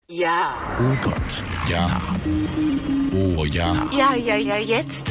Ja. Oh Gott, ja. Oh ja. Ja, jetzt.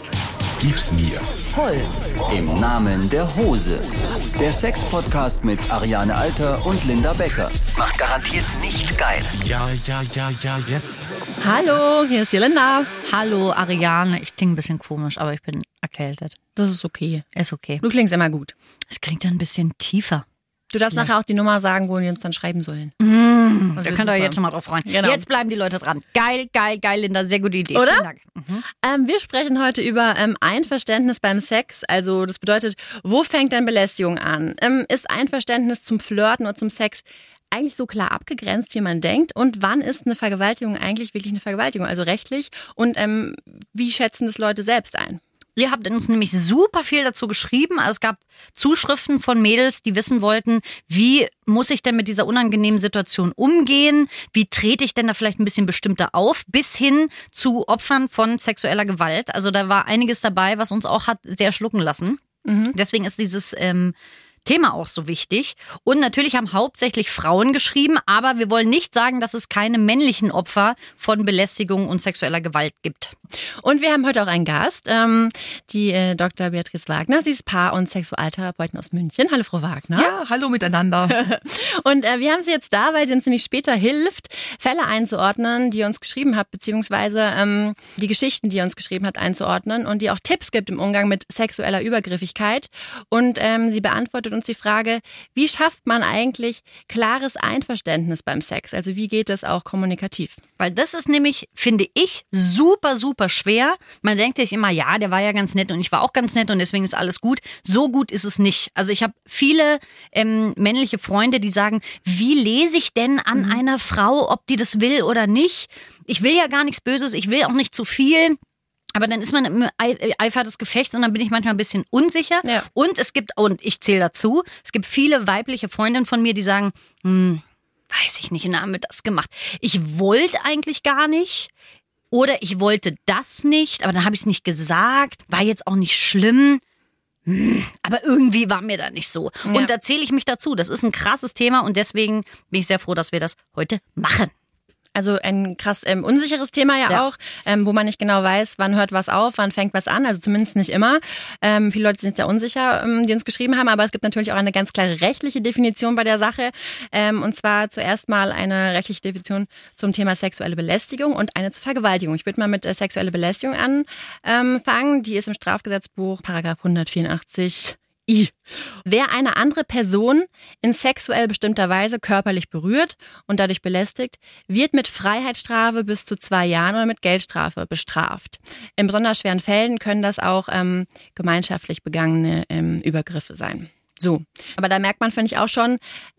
Gib's mir. Puls. Im Namen der Hose. Der Sex-Podcast mit Ariane Alter und Linda Becker. Macht garantiert nicht geil. Ja, jetzt. Hallo, hier ist die Linda. Hallo Ariane, ich klinge ein bisschen komisch, aber ich bin erkältet. Das ist okay. Ist okay. Du klingst immer gut. Es klingt ein bisschen tiefer. Du darfst nachher auch die Nummer sagen, wo die uns dann schreiben sollen. Da könnt ihr euch jetzt schon mal drauf freuen. Genau. Jetzt bleiben die Leute dran. Geil, Linda, sehr gute Idee. Oder? Vielen Dank. Wir sprechen heute über Einverständnis beim Sex. Also das bedeutet, wo fängt denn Belästigung an? Ist Einverständnis zum Flirten oder zum Sex eigentlich so klar abgegrenzt, wie man denkt? Und wann ist eine Vergewaltigung eigentlich wirklich eine Vergewaltigung, also rechtlich? Und wie schätzen das Leute selbst ein? Ihr habt uns nämlich super viel dazu geschrieben. Also es gab Zuschriften von Mädels, die wissen wollten, wie muss ich denn mit dieser unangenehmen Situation umgehen? Wie trete ich denn da vielleicht ein bisschen bestimmter auf? Bis hin zu Opfern von sexueller Gewalt. Also da war einiges dabei, was uns auch hat sehr schlucken lassen. Deswegen ist dieses Thema auch so wichtig. Und natürlich haben hauptsächlich Frauen geschrieben, aber wir wollen nicht sagen, dass es keine männlichen Opfer von Belästigung und sexueller Gewalt gibt. Und wir haben heute auch einen Gast, die Dr. Beatrice Wagner. Sie ist Paar- und Sexualtherapeutin aus München. Hallo, Frau Wagner. Ja, hallo miteinander. Und wir haben sie jetzt da, weil sie uns nämlich später hilft, Fälle einzuordnen, die ihr uns geschrieben habt, beziehungsweise die Geschichten, die ihr uns geschrieben habt, einzuordnen und die auch Tipps gibt im Umgang mit sexueller Übergriffigkeit. Und sie beantwortet uns die Frage, wie schafft man eigentlich klares Einverständnis beim Sex? Also wie geht das auch kommunikativ? Weil das ist nämlich, finde ich, super, super schwer. Man denkt sich immer, ja, der war ja ganz nett und ich war auch ganz nett und deswegen ist alles gut. So gut ist es nicht. Also ich habe viele männliche Freunde, die sagen, wie lese ich denn an einer Frau, ob die das will oder nicht? Ich will ja gar nichts Böses, ich will auch nicht zu viel. Aber dann ist man im Eifer des Gefechts und dann bin ich manchmal ein bisschen unsicher. Ja. Und ich zähle dazu, es gibt viele weibliche Freundinnen von mir, die sagen, weiß ich nicht, und dann haben wir das gemacht. Ich wollte eigentlich gar nicht oder ich wollte das nicht, aber dann habe ich es nicht gesagt, war jetzt auch nicht schlimm. Aber irgendwie war mir da nicht so. Ja. Und da zähle ich mich dazu. Das ist ein krasses Thema und deswegen bin ich sehr froh, dass wir das heute machen. Also ein krass unsicheres Thema ja auch, wo man nicht genau weiß, wann hört was auf, wann fängt was an, also zumindest nicht immer. Viele Leute sind sehr unsicher, die uns geschrieben haben, aber es gibt natürlich auch eine ganz klare rechtliche Definition bei der Sache. Und zwar zuerst mal eine rechtliche Definition zum Thema sexuelle Belästigung und eine zur Vergewaltigung. Ich würde mal mit sexuelle Belästigung anfangen. Die ist im Strafgesetzbuch, Paragraph 184. Wer eine andere Person in sexuell bestimmter Weise körperlich berührt und dadurch belästigt, wird mit Freiheitsstrafe bis zu 2 Jahren oder mit Geldstrafe bestraft. In besonders schweren Fällen können das auch gemeinschaftlich begangene Übergriffe sein. So, aber da merkt man, finde ich auch schon,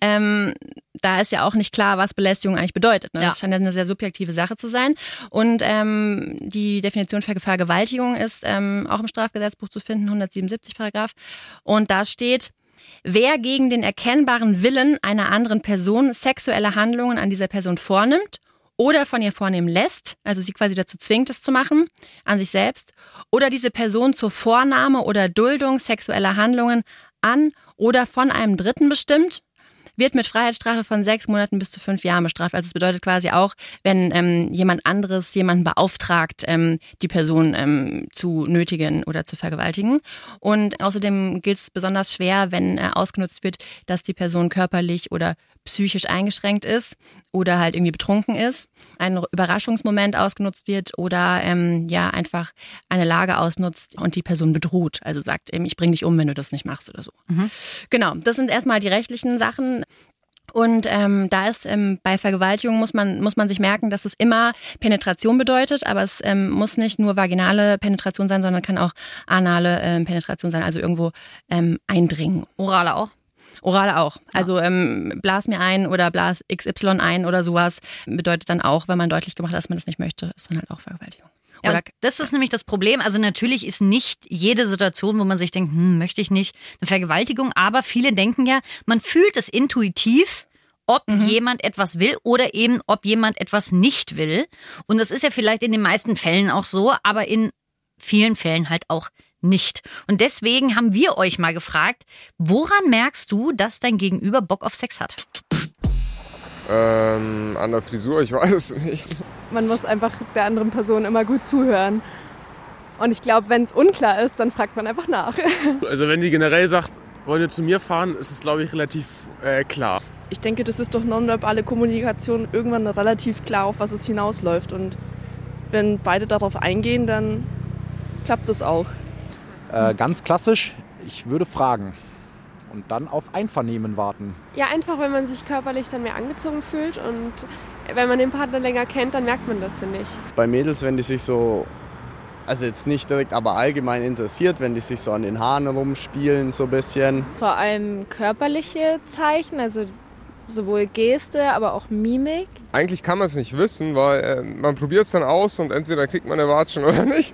da ist ja auch nicht klar, was Belästigung eigentlich bedeutet. Ne? Ja. Das scheint ja eine sehr subjektive Sache zu sein. Und die Definition für Vergewaltigung ist auch im Strafgesetzbuch zu finden, 177 Paragraph. Und da steht, wer gegen den erkennbaren Willen einer anderen Person sexuelle Handlungen an dieser Person vornimmt oder von ihr vornehmen lässt, also sie quasi dazu zwingt, es zu machen, an sich selbst, oder diese Person zur Vornahme oder Duldung sexueller Handlungen an oder von einem Dritten bestimmt, wird mit Freiheitsstrafe von 6 Monaten bis zu 5 Jahren bestraft. Also es bedeutet quasi auch, wenn jemand anderes jemanden beauftragt, die Person zu nötigen oder zu vergewaltigen. Und außerdem gilt es besonders schwer, wenn ausgenutzt wird, dass die Person körperlich oder psychisch eingeschränkt ist oder halt irgendwie betrunken ist, ein Überraschungsmoment ausgenutzt wird oder einfach eine Lage ausnutzt und die Person bedroht. Also sagt, ich bringe dich um, wenn du das nicht machst oder so. Genau, das sind erstmal die rechtlichen Sachen. Und da ist bei Vergewaltigung muss man sich merken, dass es immer Penetration bedeutet, aber es muss nicht nur vaginale Penetration sein, sondern kann auch anale Penetration sein, also irgendwo eindringen. Orale auch? Orale auch. Also blas mir ein oder blas XY ein oder sowas bedeutet dann auch, wenn man deutlich gemacht hat, dass man das nicht möchte, ist dann halt auch Vergewaltigung. Ja, das ist nämlich das Problem. Also natürlich ist nicht jede Situation, wo man sich denkt, möchte ich nicht, eine Vergewaltigung. Aber viele denken ja, man fühlt es intuitiv, ob jemand etwas will oder eben, ob jemand etwas nicht will. Und das ist ja vielleicht in den meisten Fällen auch so, aber in vielen Fällen halt auch nicht. Und deswegen haben wir euch mal gefragt, woran merkst du, dass dein Gegenüber Bock auf Sex hat? An der Frisur, ich weiß es nicht. Man muss einfach der anderen Person immer gut zuhören. Und ich glaube, wenn es unklar ist, dann fragt man einfach nach. Also wenn die generell sagt, wollen wir zu mir fahren, ist es, glaube ich, relativ klar. Ich denke, das ist durch nonverbale Kommunikation irgendwann relativ klar, auf was es hinausläuft. Und wenn beide darauf eingehen, dann klappt das auch. Ganz klassisch, ich würde fragen und dann auf Einvernehmen warten. Ja, einfach, wenn man sich körperlich dann mehr angezogen fühlt und wenn man den Partner länger kennt, dann merkt man das, finde ich. Bei Mädels, wenn die sich so, also jetzt nicht direkt, aber allgemein interessiert, wenn die sich so an den Haaren rumspielen, so ein bisschen. Vor allem körperliche Zeichen, also sowohl Geste, aber auch Mimik. Eigentlich kann man es nicht wissen, weil man probiert es dann aus und entweder kriegt man eine Watschen oder nicht.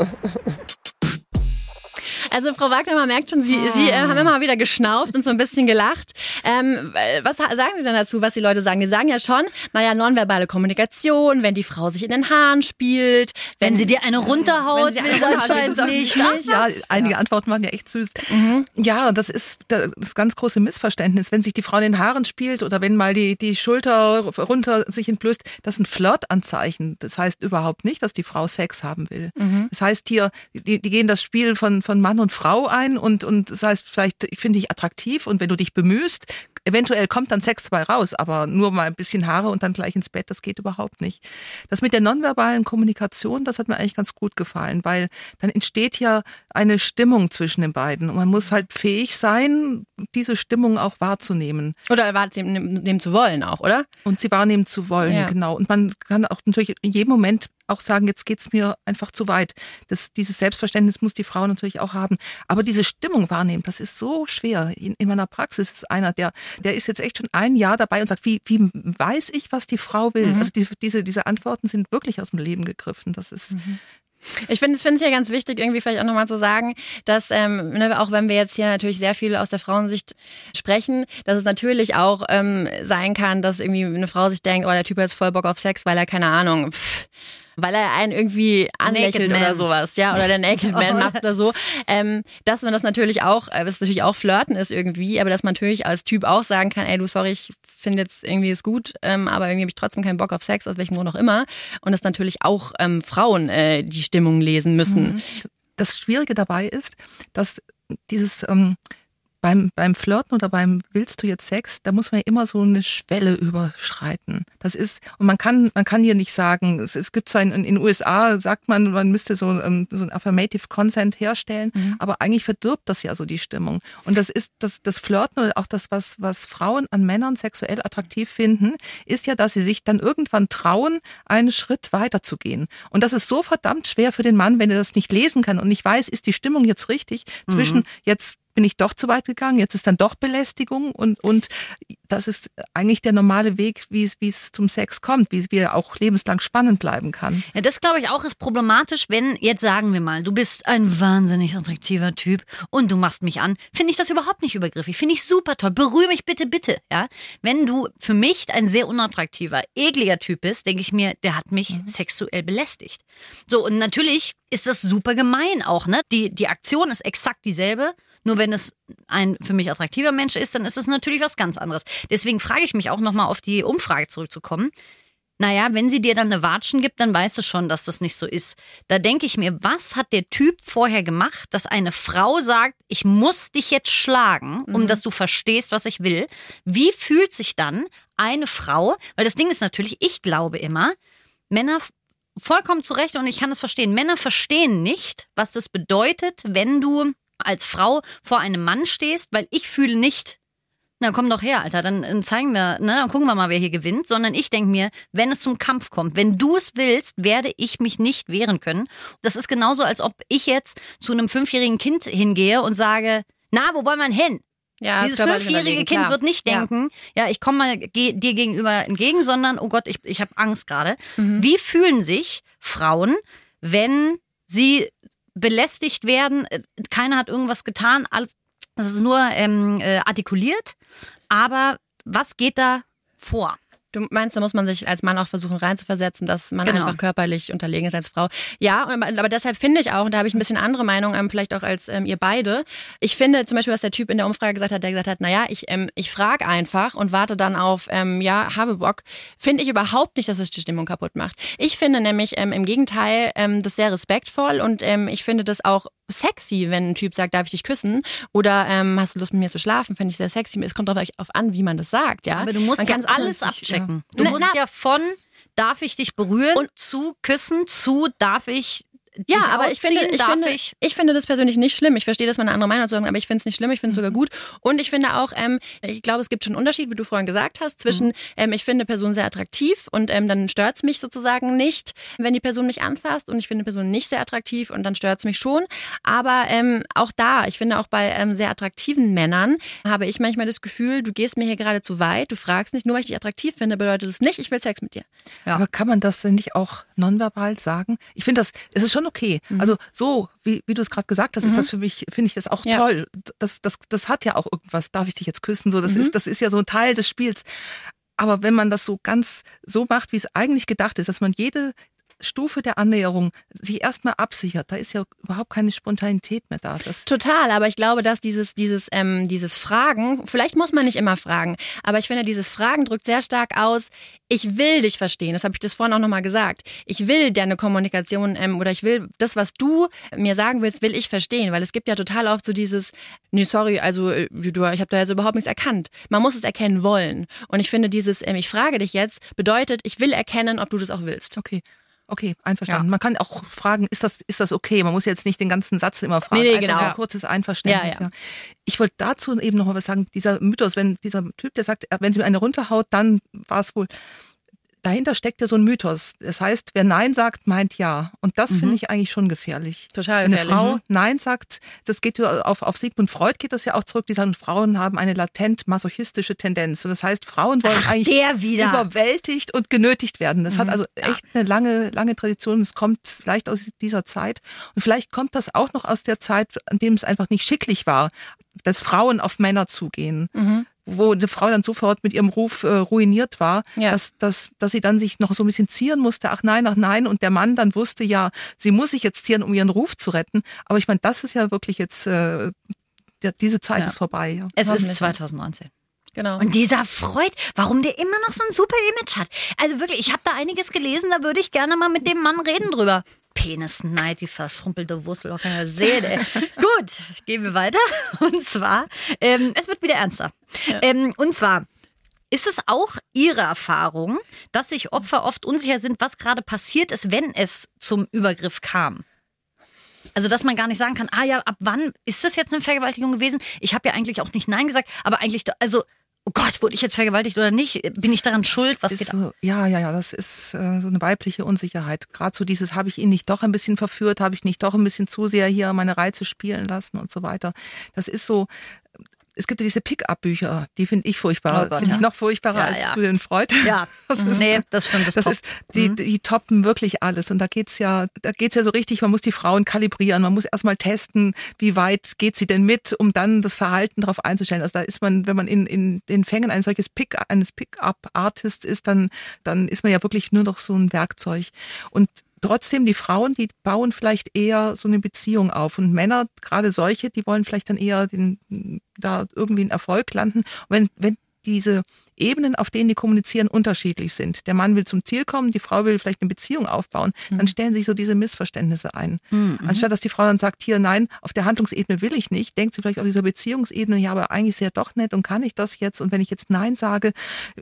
Also Frau Wagner, man merkt schon, Sie haben immer mal wieder geschnauft und so ein bisschen gelacht. Was sagen Sie denn dazu, was die Leute sagen? Die sagen ja schon, nonverbale Kommunikation, wenn die Frau sich in den Haaren spielt. Wenn sie dir eine runterhaut, anscheinend nicht. Ja, einige Antworten waren ja echt süß. Ja, das ist das ganz große Missverständnis. Wenn sich die Frau in den Haaren spielt oder wenn mal die Schulter runter sich entblößt, das sind Flirtanzeichen. Das heißt überhaupt nicht, dass die Frau Sex haben will. Das heißt hier, die gehen das Spiel von Mann und Frau ein und das heißt, vielleicht finde ich attraktiv und wenn du dich bemühst, eventuell kommt dann Sex dabei raus, aber nur mal ein bisschen Haare und dann gleich ins Bett, das geht überhaupt nicht. Das mit der nonverbalen Kommunikation, das hat mir eigentlich ganz gut gefallen, weil dann entsteht ja eine Stimmung zwischen den beiden und man muss halt fähig sein, diese Stimmung auch wahrzunehmen. Oder wahrnehmen zu wollen auch, oder? Und sie wahrnehmen zu wollen, ja. Genau. Und man kann auch natürlich in jedem Moment auch sagen, jetzt geht's mir einfach zu weit. Dieses Selbstverständnis muss die Frau natürlich auch haben. Aber diese Stimmung wahrnehmen, das ist so schwer. In meiner Praxis ist einer, der ist jetzt echt schon ein Jahr dabei und sagt, wie weiß ich, was die Frau will? Also diese Antworten sind wirklich aus dem Leben gegriffen. Das ist... Ich finde es ja ganz wichtig, irgendwie vielleicht auch nochmal zu sagen, dass auch wenn wir jetzt hier natürlich sehr viel aus der Frauensicht sprechen, dass es natürlich auch sein kann, dass irgendwie eine Frau sich denkt, oh, der Typ hat jetzt voll Bock auf Sex, weil er, keine Ahnung, weil er einen irgendwie anlächelt oder sowas, ja, oder der Naked Man macht oder so, dass man das natürlich auch, was natürlich auch Flirten ist irgendwie, aber dass man natürlich als Typ auch sagen kann, ey, du, sorry, ich finde jetzt irgendwie ist gut, aber irgendwie habe ich trotzdem keinen Bock auf Sex, aus welchem Grund auch immer, und dass natürlich auch Frauen die Stimmung lesen müssen. Das Schwierige dabei ist, dass dieses beim Flirten oder beim willst du jetzt Sex, da muss man ja immer so eine Schwelle überschreiten. Das ist, und man kann hier nicht sagen, es gibt so in den USA sagt man müsste so ein Affirmative Consent herstellen, aber eigentlich verdirbt das ja so die Stimmung. Und das ist das Flirten oder auch das, was Frauen an Männern sexuell attraktiv finden, ist ja, dass sie sich dann irgendwann trauen, einen Schritt weiter zu gehen. Und das ist so verdammt schwer für den Mann, wenn er das nicht lesen kann und nicht weiß, ist die Stimmung jetzt richtig zwischen jetzt bin ich doch zu weit gegangen, jetzt ist dann doch Belästigung und das ist eigentlich der normale Weg, wie es zum Sex kommt, wie es auch lebenslang spannend bleiben kann. Ja, das glaube ich auch ist problematisch, wenn, jetzt sagen wir mal, du bist ein wahnsinnig attraktiver Typ und du machst mich an, finde ich das überhaupt nicht übergriffig, finde ich super toll, berühre mich bitte, ja. Wenn du für mich ein sehr unattraktiver, ekliger Typ bist, denke ich mir, der hat mich sexuell belästigt. So, und natürlich ist das super gemein auch, ne? Die Aktion ist exakt dieselbe. Nur wenn es ein für mich attraktiver Mensch ist, dann ist es natürlich was ganz anderes. Deswegen frage ich mich auch nochmal auf die Umfrage zurückzukommen. Naja, wenn sie dir dann eine Watschen gibt, dann weißt du schon, dass das nicht so ist. Da denke ich mir, was hat der Typ vorher gemacht, dass eine Frau sagt, ich muss dich jetzt schlagen, dass du verstehst, was ich will. Wie fühlt sich dann eine Frau, weil das Ding ist natürlich, ich glaube immer, Männer vollkommen zu Recht und ich kann das verstehen, Männer verstehen nicht, was das bedeutet, wenn du als Frau vor einem Mann stehst, weil ich fühle nicht, na komm doch her, Alter, dann zeigen wir, ne, dann gucken wir mal, wer hier gewinnt, sondern ich denke mir, wenn es zum Kampf kommt, wenn du es willst, werde ich mich nicht wehren können. Das ist genauso, als ob ich jetzt zu einem 5-jährigen Kind hingehe und sage, na, wo wollen wir hin? Ja, dieses 5-jährige Kind wird nicht denken, ja, ich komme mal dir gegenüber entgegen, sondern, oh Gott, ich habe Angst gerade. Wie fühlen sich Frauen, wenn sie belästigt werden, keiner hat irgendwas getan, alles, das ist nur artikuliert, aber was geht da vor? Du meinst, da muss man sich als Mann auch versuchen reinzuversetzen, dass man Genau. einfach körperlich unterlegen ist als Frau. Ja, aber deshalb finde ich auch, und da habe ich ein bisschen andere Meinung, vielleicht auch als ihr beide. Ich finde zum Beispiel, was der Typ in der Umfrage gesagt hat, der gesagt hat, naja, ich frage einfach und warte dann auf, Habebock, finde ich überhaupt nicht, dass es die Stimmung kaputt macht. Ich finde nämlich im Gegenteil das sehr respektvoll und ich finde das auch sexy, wenn ein Typ sagt, darf ich dich küssen? Oder hast du Lust mit mir zu schlafen? Finde ich sehr sexy. Es kommt darauf an, wie man das sagt, ja. Aber du musst ja alles abchecken. Du musst ja von darf ich dich berühren und zu küssen, zu darf ich dich aber ich finde das persönlich nicht schlimm. Ich verstehe, dass man eine andere Meinung dazu hat, aber ich finde es nicht schlimm, ich finde es sogar gut. Und ich finde auch, ich glaube, es gibt schon einen Unterschied, wie du vorhin gesagt hast, zwischen ich finde eine Person sehr attraktiv und dann stört es mich sozusagen nicht, wenn die Person mich anfasst, und ich finde eine Person nicht sehr attraktiv und dann stört es mich schon. Aber auch da, ich finde auch bei sehr attraktiven Männern, habe ich manchmal das Gefühl, du gehst mir hier gerade zu weit, du fragst nicht, nur weil ich dich attraktiv finde, bedeutet es nicht, ich will Sex mit dir. Ja. Aber kann man das denn nicht auch nonverbal sagen? Ich finde es ist schon okay. Also so, wie du es gerade gesagt hast, ist das für mich, finde ich das auch toll. Das hat ja auch irgendwas, darf ich dich jetzt küssen? So, das ist ja so ein Teil des Spiels. Aber wenn man das so ganz so macht, wie es eigentlich gedacht ist, dass man jede Stufe der Annäherung sich erstmal absichert, da ist ja überhaupt keine Spontanität mehr da. Total, aber ich glaube, dass dieses Fragen, vielleicht muss man nicht immer fragen, aber ich finde, dieses Fragen drückt sehr stark aus, ich will dich verstehen, das habe ich das vorhin auch nochmal gesagt. Ich will deine Kommunikation oder ich will das, was du mir sagen willst, will ich verstehen, weil es gibt ja total oft so dieses, nee, sorry, also ich habe da jetzt überhaupt nichts erkannt. Man muss es erkennen wollen. Und ich finde dieses, ich frage dich jetzt, bedeutet, ich will erkennen, ob du das auch willst. Okay, einverstanden. Ja. Man kann auch fragen, ist das okay? Man muss jetzt nicht den ganzen Satz immer fragen. Nee, genau. So ein kurzes Einverständnis. Ja. Ich wollte dazu eben noch mal was sagen. Dieser Mythos, wenn dieser Typ, der sagt, wenn sie mir eine runterhaut, dann war es wohl. Dahinter steckt ja so ein Mythos. Das heißt, wer Nein sagt, meint Ja. Und das finde ich eigentlich schon gefährlich. Total Wenn gefährlich. eine Frau Nein sagt, das geht auf Sigmund Freud geht das ja auch zurück. Die sagen, Frauen haben eine latent masochistische Tendenz. Und das heißt, Frauen wollen eigentlich überwältigt und genötigt werden. Das hat also echt eine lange Tradition. Es kommt leicht aus dieser Zeit. Und vielleicht kommt das auch noch aus der Zeit, an dem es einfach nicht schicklich war, dass Frauen auf Männer zugehen. Wo eine Frau dann sofort mit ihrem Ruf ruiniert war, dass sie dann sich noch so ein bisschen zieren musste, ach nein, und der Mann dann wusste, ja, sie muss sich jetzt zieren, um ihren Ruf zu retten. Aber ich meine, das ist ja wirklich jetzt, diese Zeit ist vorbei. Ja. Es ist 2019. Genau. Und dieser Freud, warum der immer noch so ein super Image hat. Also wirklich, ich habe da einiges gelesen, da würde ich gerne mal mit dem Mann reden drüber. Penisneid, die verschrumpelte Wurzel, auch keiner sehen. Gut, gehen wir weiter. Und zwar, es wird wieder ernster. Ja. Und zwar, ist es auch Ihre Erfahrung, dass sich Opfer oft unsicher sind, was gerade passiert ist, wenn es zum Übergriff kam? Also, dass man gar nicht sagen kann, ab wann ist das jetzt eine Vergewaltigung gewesen? Ich habe ja eigentlich auch nicht Nein gesagt, aber eigentlich, also, oh Gott, wurde ich jetzt vergewaltigt oder nicht? Bin ich daran schuld? Was geht so, ja, das ist so eine weibliche Unsicherheit. Gerade so dieses, habe ich ihn nicht doch ein bisschen verführt, habe ich nicht doch ein bisschen zu sehr hier meine Reize spielen lassen und so weiter. Das ist so, es gibt ja diese Pick-up-Bücher, die finde ich furchtbar. Finde ich noch furchtbarer als du den Freud. Ja, das stimmt. Die toppen wirklich alles. Und da geht's ja so richtig, man muss die Frauen kalibrieren, man muss erstmal testen, wie weit geht sie denn mit, um dann das Verhalten darauf einzustellen. Also da ist man, wenn man in den Fängen eines Pick-up-Artists ist, dann ist man ja wirklich nur noch so ein Werkzeug. Und trotzdem, die Frauen, die bauen vielleicht eher so eine Beziehung auf. Und Männer, gerade solche, die wollen vielleicht dann eher da irgendwie einen Erfolg landen. Und wenn diese Ebenen, auf denen die kommunizieren, unterschiedlich sind. Der Mann will zum Ziel kommen, die Frau will vielleicht eine Beziehung aufbauen, dann stellen sich so diese Missverständnisse ein. Anstatt dass die Frau dann sagt, hier, nein, auf der Handlungsebene will ich nicht, denkt sie vielleicht auf dieser Beziehungsebene, ja, aber eigentlich ist er doch nett und kann ich das jetzt? Und wenn ich jetzt Nein sage,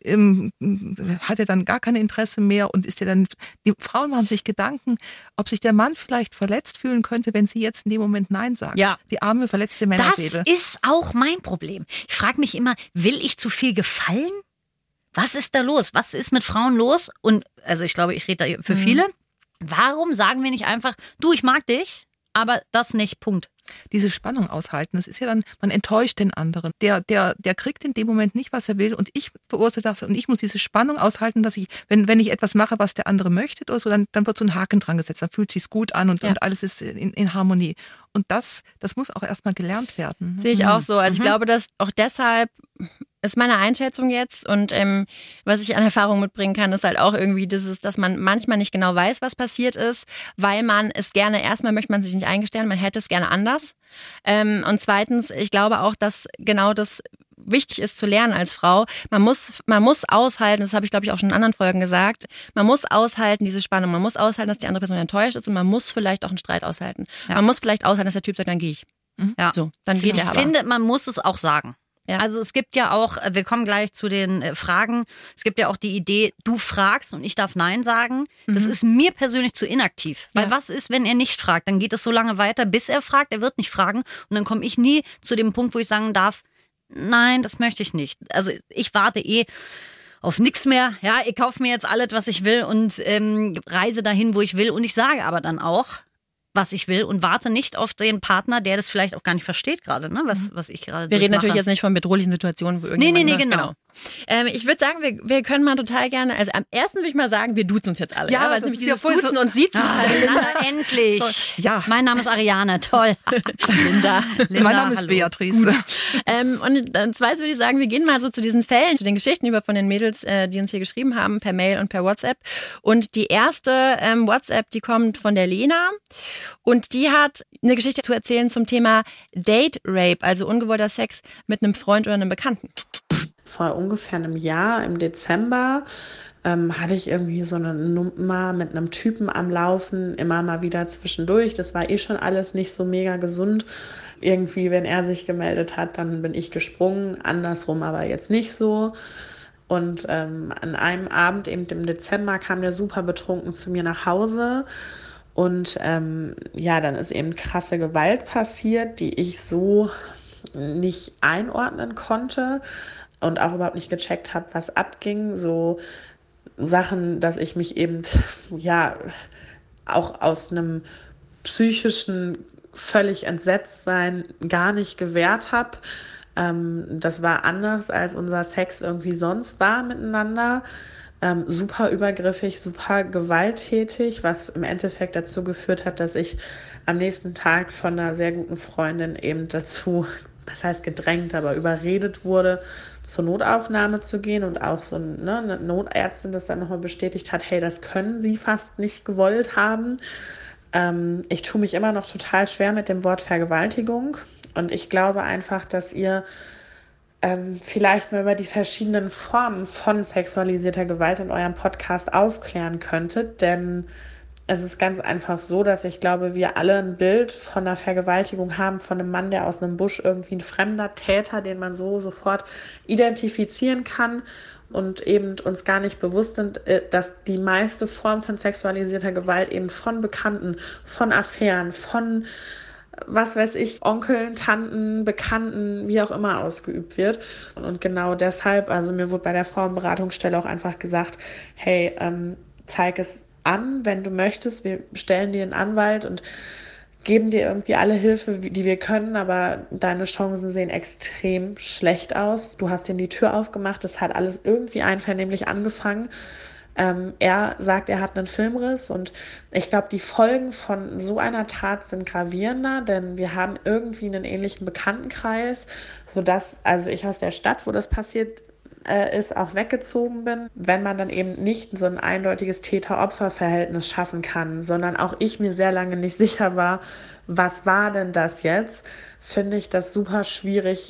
hat er dann gar kein Interesse mehr und ist er dann, die Frauen machen sich Gedanken, ob sich der Mann vielleicht verletzt fühlen könnte, wenn sie jetzt in dem Moment Nein sagt. Ja. Die arme, verletzte Männerseele. Das ist auch mein Problem. Ich frage mich immer, will ich zu viel gefallen? Was ist da los? Was ist mit Frauen los? Und also ich glaube, ich rede da für viele. Warum sagen wir nicht einfach, du, ich mag dich, aber das nicht, Punkt. Diese Spannung aushalten, das ist ja dann, man enttäuscht den anderen. Der kriegt in dem Moment nicht, was er will und ich verursache das und ich muss diese Spannung aushalten, dass ich, wenn ich etwas mache, was der andere möchte oder so, dann wird so ein Haken dran gesetzt, dann fühlt sich's gut an und alles ist in Harmonie. Und das muss auch erstmal gelernt werden. Sehe ich auch so. Also ich glaube, dass auch deshalb Ist meine Einschätzung jetzt und was ich an Erfahrung mitbringen kann, ist halt auch irgendwie dass man manchmal nicht genau weiß, was passiert ist, weil man es gerne, erstmal möchte man sich nicht eingestehen, man hätte es gerne anders. Und zweitens, ich glaube auch, dass genau das wichtig ist zu lernen als Frau. Man muss aushalten, das habe ich glaube ich auch schon in anderen Folgen gesagt, man muss aushalten, diese Spannung, man muss aushalten, dass die andere Person enttäuscht ist und man muss vielleicht auch einen Streit aushalten. Ja. Man muss vielleicht aushalten, dass der Typ sagt, dann gehe ich. Ja. So, dann geht er aber. Ich finde, man muss es auch sagen. Ja. Also es gibt ja auch, wir kommen gleich zu den Fragen, es gibt ja auch die Idee, du fragst und ich darf Nein sagen. Das ist mir persönlich zu inaktiv. Weil was ist, wenn er nicht fragt? Dann geht es so lange weiter, bis er fragt, er wird nicht fragen und dann komme ich nie zu dem Punkt, wo ich sagen darf, nein, das möchte ich nicht. Also ich warte auf nichts mehr. Ja, ich kaufe mir jetzt alles, was ich will und reise dahin, wo ich will. Und ich sage aber dann auch, was ich will und warte nicht auf den Partner, der das vielleicht auch gar nicht versteht gerade, ne? was ich gerade Wir reden natürlich jetzt nicht von bedrohlichen Situationen, wo irgendjemand... Nee, genau. Ich würde sagen, wir können mal total gerne, also am ersten würde ich mal sagen, wir duzen uns jetzt alle. Ja, weil das nämlich ist ja dieses voll Duzen so- und Siezen total Na, endlich. So, ja. Mein Name ist Ariane, toll. Linda. Mein Name ist hallo. Beatrice. Und dann zweitens würde ich sagen, wir gehen mal so zu diesen Fällen, zu den Geschichten über von den Mädels, die uns hier geschrieben haben, per Mail und per WhatsApp. Und die erste WhatsApp, die kommt von der Lena und die hat eine Geschichte zu erzählen zum Thema Date Rape, also ungewollter Sex mit einem Freund oder einem Bekannten. Vor ungefähr einem Jahr, im Dezember, hatte ich irgendwie so eine Nummer mit einem Typen am Laufen, immer mal wieder zwischendurch. Das war schon alles nicht so mega gesund. Irgendwie, wenn er sich gemeldet hat, dann bin ich gesprungen, andersrum aber jetzt nicht so. Und an einem Abend, eben im Dezember, kam der super betrunken zu mir nach Hause. Und dann ist eben krasse Gewalt passiert, die ich so nicht einordnen konnte und auch überhaupt nicht gecheckt habe, was abging. So Sachen, dass ich mich eben auch aus einem psychischen völlig Entsetztsein gar nicht gewehrt habe. Das war anders, als unser Sex irgendwie sonst war miteinander. Super übergriffig, super gewalttätig, was im Endeffekt dazu geführt hat, dass ich am nächsten Tag von einer sehr guten Freundin eben dazu, das heißt gedrängt, aber überredet wurde, zur Notaufnahme zu gehen und auch so eine Notärztin das dann nochmal bestätigt hat, hey, das können Sie fast nicht gewollt haben. Ich tue mich immer noch total schwer mit dem Wort Vergewaltigung und ich glaube einfach, dass ihr vielleicht mal über die verschiedenen Formen von sexualisierter Gewalt in eurem Podcast aufklären könntet, denn es ist ganz einfach so, dass ich glaube, wir alle ein Bild von einer Vergewaltigung haben, von einem Mann, der aus einem Busch irgendwie ein fremder Täter, den man so sofort identifizieren kann und eben uns gar nicht bewusst sind, dass die meiste Form von sexualisierter Gewalt eben von Bekannten, von Affären, von was weiß ich, Onkeln, Tanten, Bekannten, wie auch immer ausgeübt wird. Und genau deshalb, also mir wurde bei der Frauenberatungsstelle auch einfach gesagt, hey, zeig es an, wenn du möchtest. Wir stellen dir einen Anwalt und geben dir irgendwie alle Hilfe, die wir können, aber deine Chancen sehen extrem schlecht aus. Du hast ihm die Tür aufgemacht, es hat alles irgendwie einvernehmlich angefangen. Er sagt, er hat einen Filmriss und ich glaube, die Folgen von so einer Tat sind gravierender, denn wir haben irgendwie einen ähnlichen Bekanntenkreis, sodass, also ich aus der Stadt, wo das passiert ist, auch weggezogen bin, wenn man dann eben nicht so ein eindeutiges Täter-Opfer-Verhältnis schaffen kann, sondern auch ich mir sehr lange nicht sicher war, was war denn das jetzt, finde ich das super schwierig.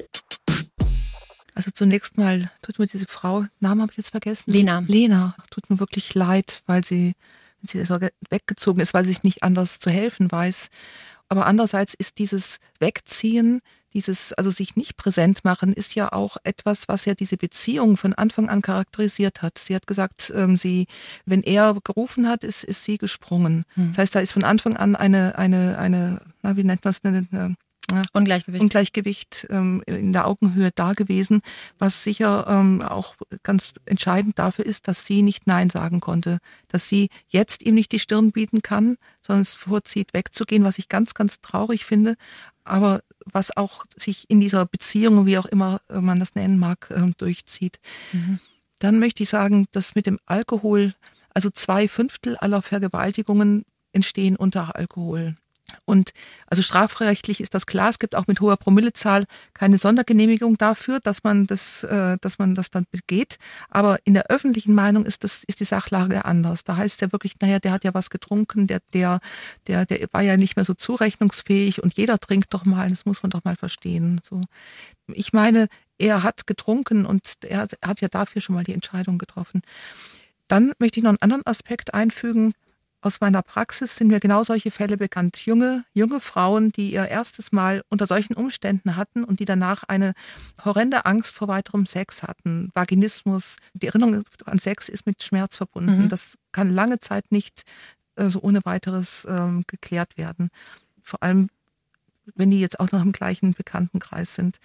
Also zunächst mal tut mir diese Frau, Namen habe ich jetzt vergessen. Lena. Tut mir wirklich leid, weil sie so weggezogen ist, weil sie sich nicht anders zu helfen weiß. Aber andererseits ist dieses Wegziehen, also sich nicht präsent machen, ist ja auch etwas, was ja diese Beziehung von Anfang an charakterisiert hat. Sie hat gesagt, wenn er gerufen hat, ist sie gesprungen. Das heißt, da ist von Anfang an eine wie nennt man es, Ungleichgewicht in der Augenhöhe da gewesen, was sicher auch ganz entscheidend dafür ist, dass sie nicht Nein sagen konnte, dass sie jetzt ihm nicht die Stirn bieten kann, sondern es vorzieht, wegzugehen, was ich ganz, ganz traurig finde, aber was auch sich in dieser Beziehung, wie auch immer man das nennen mag, durchzieht. Dann möchte ich sagen, dass mit dem Alkohol, also 2/5 aller Vergewaltigungen entstehen unter Alkohol. Und also strafrechtlich ist das klar, es gibt auch mit hoher Promillezahl keine Sondergenehmigung dafür, dass man das dann begeht. Aber in der öffentlichen Meinung ist die Sachlage anders. Da heißt es ja wirklich, naja, der hat ja was getrunken, der war ja nicht mehr so zurechnungsfähig und jeder trinkt doch mal, das muss man doch mal verstehen. So. Ich meine, er hat getrunken und er hat ja dafür schon mal die Entscheidung getroffen. Dann möchte ich noch einen anderen Aspekt einfügen. Aus meiner Praxis sind mir genau solche Fälle bekannt. Junge Frauen, die ihr erstes Mal unter solchen Umständen hatten und die danach eine horrende Angst vor weiterem Sex hatten. Vaginismus, die Erinnerung an Sex ist mit Schmerz verbunden. Das kann lange Zeit nicht so ohne weiteres geklärt werden. Vor allem, wenn die jetzt auch noch im gleichen Bekanntenkreis sind.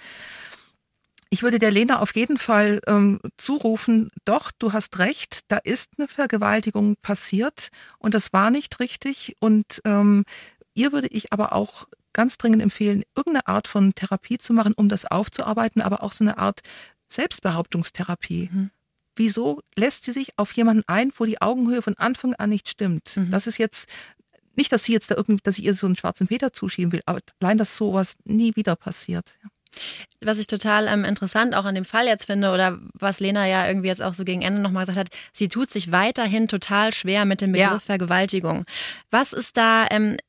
Ich würde der Lena auf jeden Fall zurufen, doch, du hast recht, da ist eine Vergewaltigung passiert und das war nicht richtig. Und ihr würde ich aber auch ganz dringend empfehlen, irgendeine Art von Therapie zu machen, um das aufzuarbeiten, aber auch so eine Art Selbstbehauptungstherapie. Wieso lässt sie sich auf jemanden ein, wo die Augenhöhe von Anfang an nicht stimmt? Das ist jetzt nicht, dass sie jetzt dass ich ihr so einen schwarzen Peter zuschieben will, aber allein, dass sowas nie wieder passiert. Ja. Was ich total interessant auch an dem Fall jetzt finde oder was Lena ja irgendwie jetzt auch so gegen Ende nochmal gesagt hat, sie tut sich weiterhin total schwer mit dem Begriff Vergewaltigung. Was ist da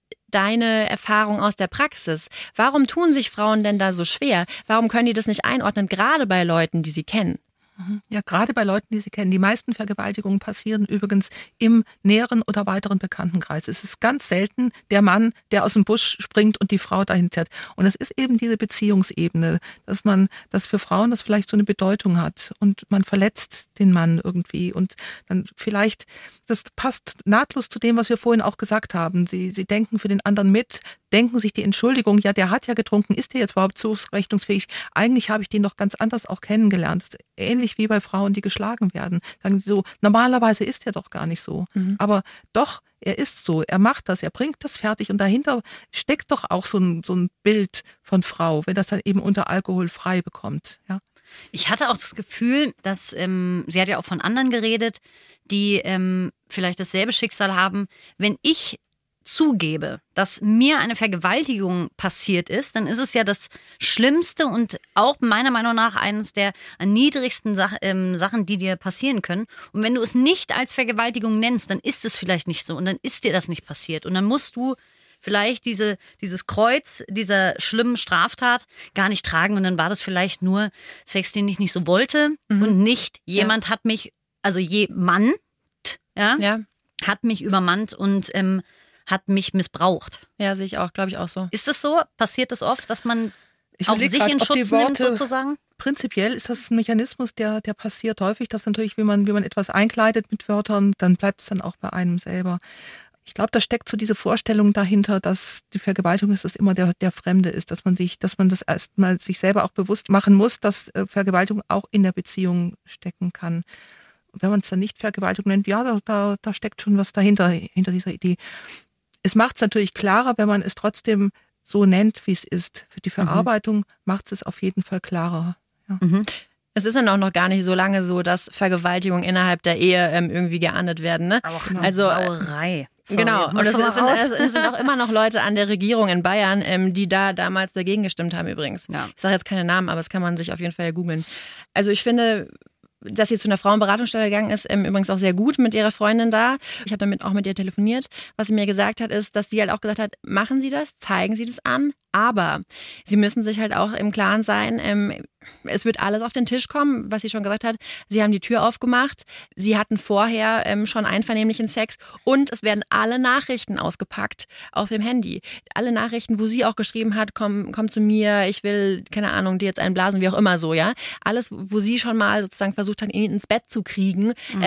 deine Erfahrung aus der Praxis? Warum tun sich Frauen denn da so schwer? Warum können die das nicht einordnen, gerade bei Leuten, die sie kennen? Ja, gerade bei Leuten, die sie kennen. Die meisten Vergewaltigungen passieren übrigens im näheren oder weiteren Bekanntenkreis. Es ist ganz selten der Mann, der aus dem Busch springt und die Frau dahin zerrt. Und es ist eben diese Beziehungsebene, dass für Frauen das vielleicht so eine Bedeutung hat und man verletzt den Mann irgendwie und dann vielleicht, das passt nahtlos zu dem, was wir vorhin auch gesagt haben. Sie denken für den anderen mit, denken sich die Entschuldigung, ja, der hat ja getrunken, ist der jetzt überhaupt zurechnungsfähig? Eigentlich habe ich den doch ganz anders auch kennengelernt. Das ist ähnlich wie bei Frauen, die geschlagen werden. Sagen sie so, normalerweise ist er doch gar nicht so. Aber doch, er ist so, er macht das, er bringt das fertig und dahinter steckt doch auch so ein Bild von Frau, wenn das dann eben unter Alkohol frei bekommt. Ja. Ich hatte auch das Gefühl, dass, sie hat ja auch von anderen geredet, die vielleicht dasselbe Schicksal haben. Wenn ich zugebe, dass mir eine Vergewaltigung passiert ist, dann ist es ja das Schlimmste und auch meiner Meinung nach eines der niedrigsten Sachen, die dir passieren können. Und wenn du es nicht als Vergewaltigung nennst, dann ist es vielleicht nicht so und dann ist dir das nicht passiert. Und dann musst du vielleicht dieses Kreuz dieser schlimmen Straftat gar nicht tragen und dann war das vielleicht nur Sex, den ich nicht so wollte und nicht jemand hat mich, also jemand, hat mich übermannt und hat mich missbraucht. Ja, sehe ich auch, glaube ich auch so. Ist das so? Passiert das oft, dass man auf sich in Schutz nimmt sozusagen? Prinzipiell ist das ein Mechanismus, der passiert häufig, dass natürlich, wie man etwas einkleidet mit Wörtern, dann bleibt es dann auch bei einem selber. Ich glaube, da steckt so diese Vorstellung dahinter, dass die Vergewaltigung ist, dass immer der Fremde ist, dass man das erstmal sich selber auch bewusst machen muss, dass Vergewaltigung auch in der Beziehung stecken kann. Und wenn man es dann nicht Vergewaltigung nennt, ja, da steckt schon was dahinter, hinter dieser Idee. Es macht es natürlich klarer, wenn man es trotzdem so nennt, wie es ist. Für die Verarbeitung macht es auf jeden Fall klarer. Ja. Es ist dann auch noch gar nicht so lange so, dass Vergewaltigungen innerhalb der Ehe irgendwie geahndet werden. Ne? Auch Sauerei. Sorry, genau, und es sind auch immer noch Leute an der Regierung in Bayern, die da damals dagegen gestimmt haben übrigens. Ja. Ich sage jetzt keine Namen, aber das kann man sich auf jeden Fall googeln. Also ich finde, dass sie zu einer Frauenberatungsstelle gegangen ist, übrigens auch sehr gut mit ihrer Freundin da. Ich habe damit auch mit ihr telefoniert. Was sie mir gesagt hat, ist, dass sie halt auch gesagt hat, machen Sie das, zeigen Sie das an, aber Sie müssen sich halt auch im Klaren sein, es wird alles auf den Tisch kommen, was sie schon gesagt hat. Sie haben die Tür aufgemacht, sie hatten vorher schon einvernehmlichen Sex und es werden alle Nachrichten ausgepackt auf dem Handy. Alle Nachrichten, wo sie auch geschrieben hat, komm zu mir, ich will, keine Ahnung, dir jetzt einblasen, wie auch immer so, ja. Alles, wo sie schon mal sozusagen versucht hat, ihn ins Bett zu kriegen,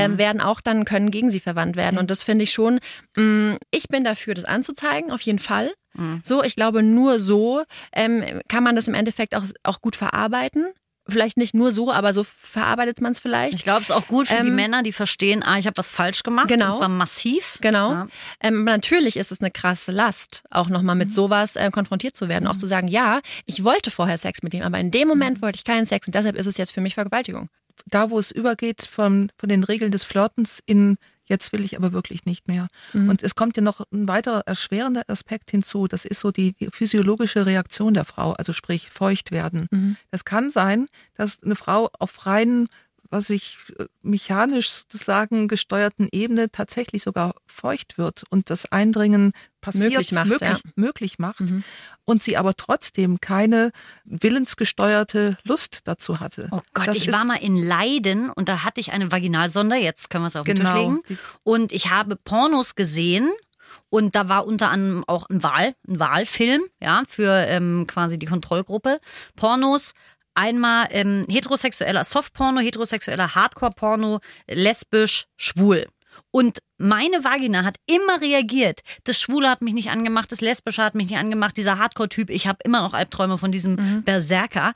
können gegen sie verwandt werden. Und das finde ich schon, ich bin dafür, das anzuzeigen, auf jeden Fall. So, ich glaube, nur so kann man das im Endeffekt auch gut verarbeiten. Vielleicht nicht nur so, aber so verarbeitet man es vielleicht. Ich glaube, es ist auch gut für die Männer, die verstehen, ich habe was falsch gemacht. Genau. Und zwar massiv. Genau. Ja. Natürlich ist es eine krasse Last, auch nochmal mit sowas konfrontiert zu werden. Auch zu sagen, ja, ich wollte vorher Sex mit ihm, aber in dem Moment wollte ich keinen Sex und deshalb ist es jetzt für mich Vergewaltigung. Da, wo es übergeht von den Regeln des Flirtens in Jetzt will ich aber wirklich nicht mehr. Und es kommt ja noch ein weiterer erschwerender Aspekt hinzu. Das ist so die physiologische Reaktion der Frau, also sprich feucht werden. Es kann sein, dass eine Frau auf rein, mechanisch sozusagen gesteuerten Ebene tatsächlich sogar feucht wird und das Eindringen passiert, möglich macht und sie aber trotzdem keine willensgesteuerte Lust dazu hatte. Oh Gott, ich war mal in Leiden und da hatte ich eine Vaginalsonde, jetzt können wir es auf den Tisch legen, und ich habe Pornos gesehen. Und da war unter anderem auch ein Wahlfilm, ja, für quasi die Kontrollgruppe. Pornos. Einmal heterosexueller Softporno, heterosexueller Hardcore-Porno, lesbisch, schwul. Und meine Vagina hat immer reagiert. Das Schwule hat mich nicht angemacht, das Lesbische hat mich nicht angemacht, dieser Hardcore-Typ, ich habe immer noch Albträume von diesem Berserker.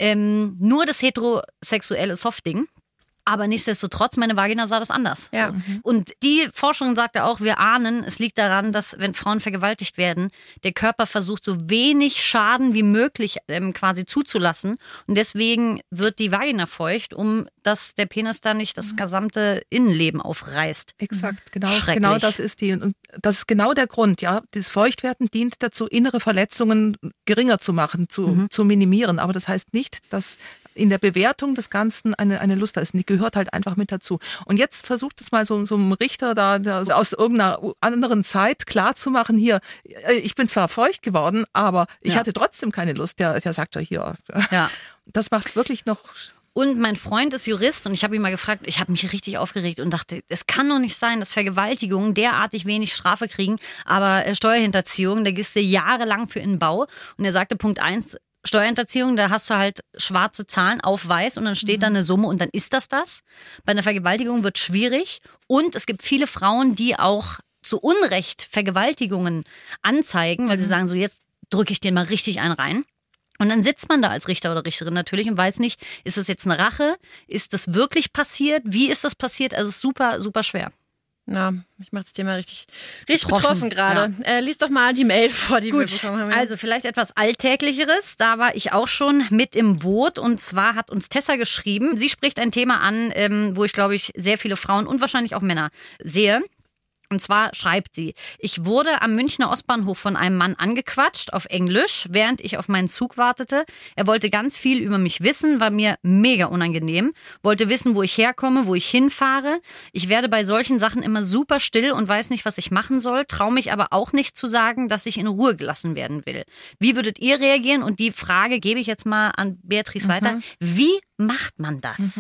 Nur das heterosexuelle Softding. Aber nichtsdestotrotz, meine Vagina sah das anders. Ja. So. Und die Forschung sagte auch, wir ahnen, es liegt daran, dass wenn Frauen vergewaltigt werden, der Körper versucht, so wenig Schaden wie möglich quasi zuzulassen. Und deswegen wird die Vagina feucht, um dass der Penis da nicht das gesamte Innenleben aufreißt. Exakt, genau das ist und das ist genau der Grund. Ja, das Feuchtwerden dient dazu, innere Verletzungen geringer zu machen, zu minimieren. Aber das heißt nicht, dass in der Bewertung des Ganzen eine Lust da ist. Und die gehört halt einfach mit dazu. Und jetzt versucht es mal so ein Richter da aus irgendeiner anderen Zeit klarzumachen, hier, ich bin zwar feucht geworden, aber ich hatte trotzdem keine Lust. Der sagt ja hier. Ja. Das macht wirklich noch. Und mein Freund ist Jurist und ich habe ihn mal gefragt, ich habe mich richtig aufgeregt und dachte, es kann doch nicht sein, dass Vergewaltigungen derartig wenig Strafe kriegen, aber Steuerhinterziehung, da gehst du jahrelang für in den Bau. Und er sagte, Punkt 1, Steuerhinterziehung, da hast du halt schwarze Zahlen auf weiß und dann steht da eine Summe und dann ist das. Bei einer Vergewaltigung wird schwierig und es gibt viele Frauen, die auch zu Unrecht Vergewaltigungen anzeigen, weil sie sagen, so jetzt drücke ich den mal richtig einen rein. Und dann sitzt man da als Richter oder Richterin natürlich und weiß nicht, ist das jetzt eine Rache? Ist das wirklich passiert? Wie ist das passiert? Also es ist super, super schwer. Ja, ich mache das Thema richtig betroffen gerade. Ja. Lies doch mal die Mail vor, die wir bekommen haben. Also vielleicht etwas Alltäglicheres. Da war ich auch schon mit im Boot. Und zwar hat uns Tessa geschrieben. Sie spricht ein Thema an, wo ich, glaube ich, sehr viele Frauen und wahrscheinlich auch Männer sehe. Und zwar schreibt sie, ich wurde am Münchner Ostbahnhof von einem Mann angequatscht auf Englisch, während ich auf meinen Zug wartete. Er wollte ganz viel über mich wissen, war mir mega unangenehm, wollte wissen, wo ich herkomme, wo ich hinfahre. Ich werde bei solchen Sachen immer super still und weiß nicht, was ich machen soll, traue mich aber auch nicht zu sagen, dass ich in Ruhe gelassen werden will. Wie würdet ihr reagieren? Und die Frage gebe ich jetzt mal an Beatrice weiter. Wie macht man das?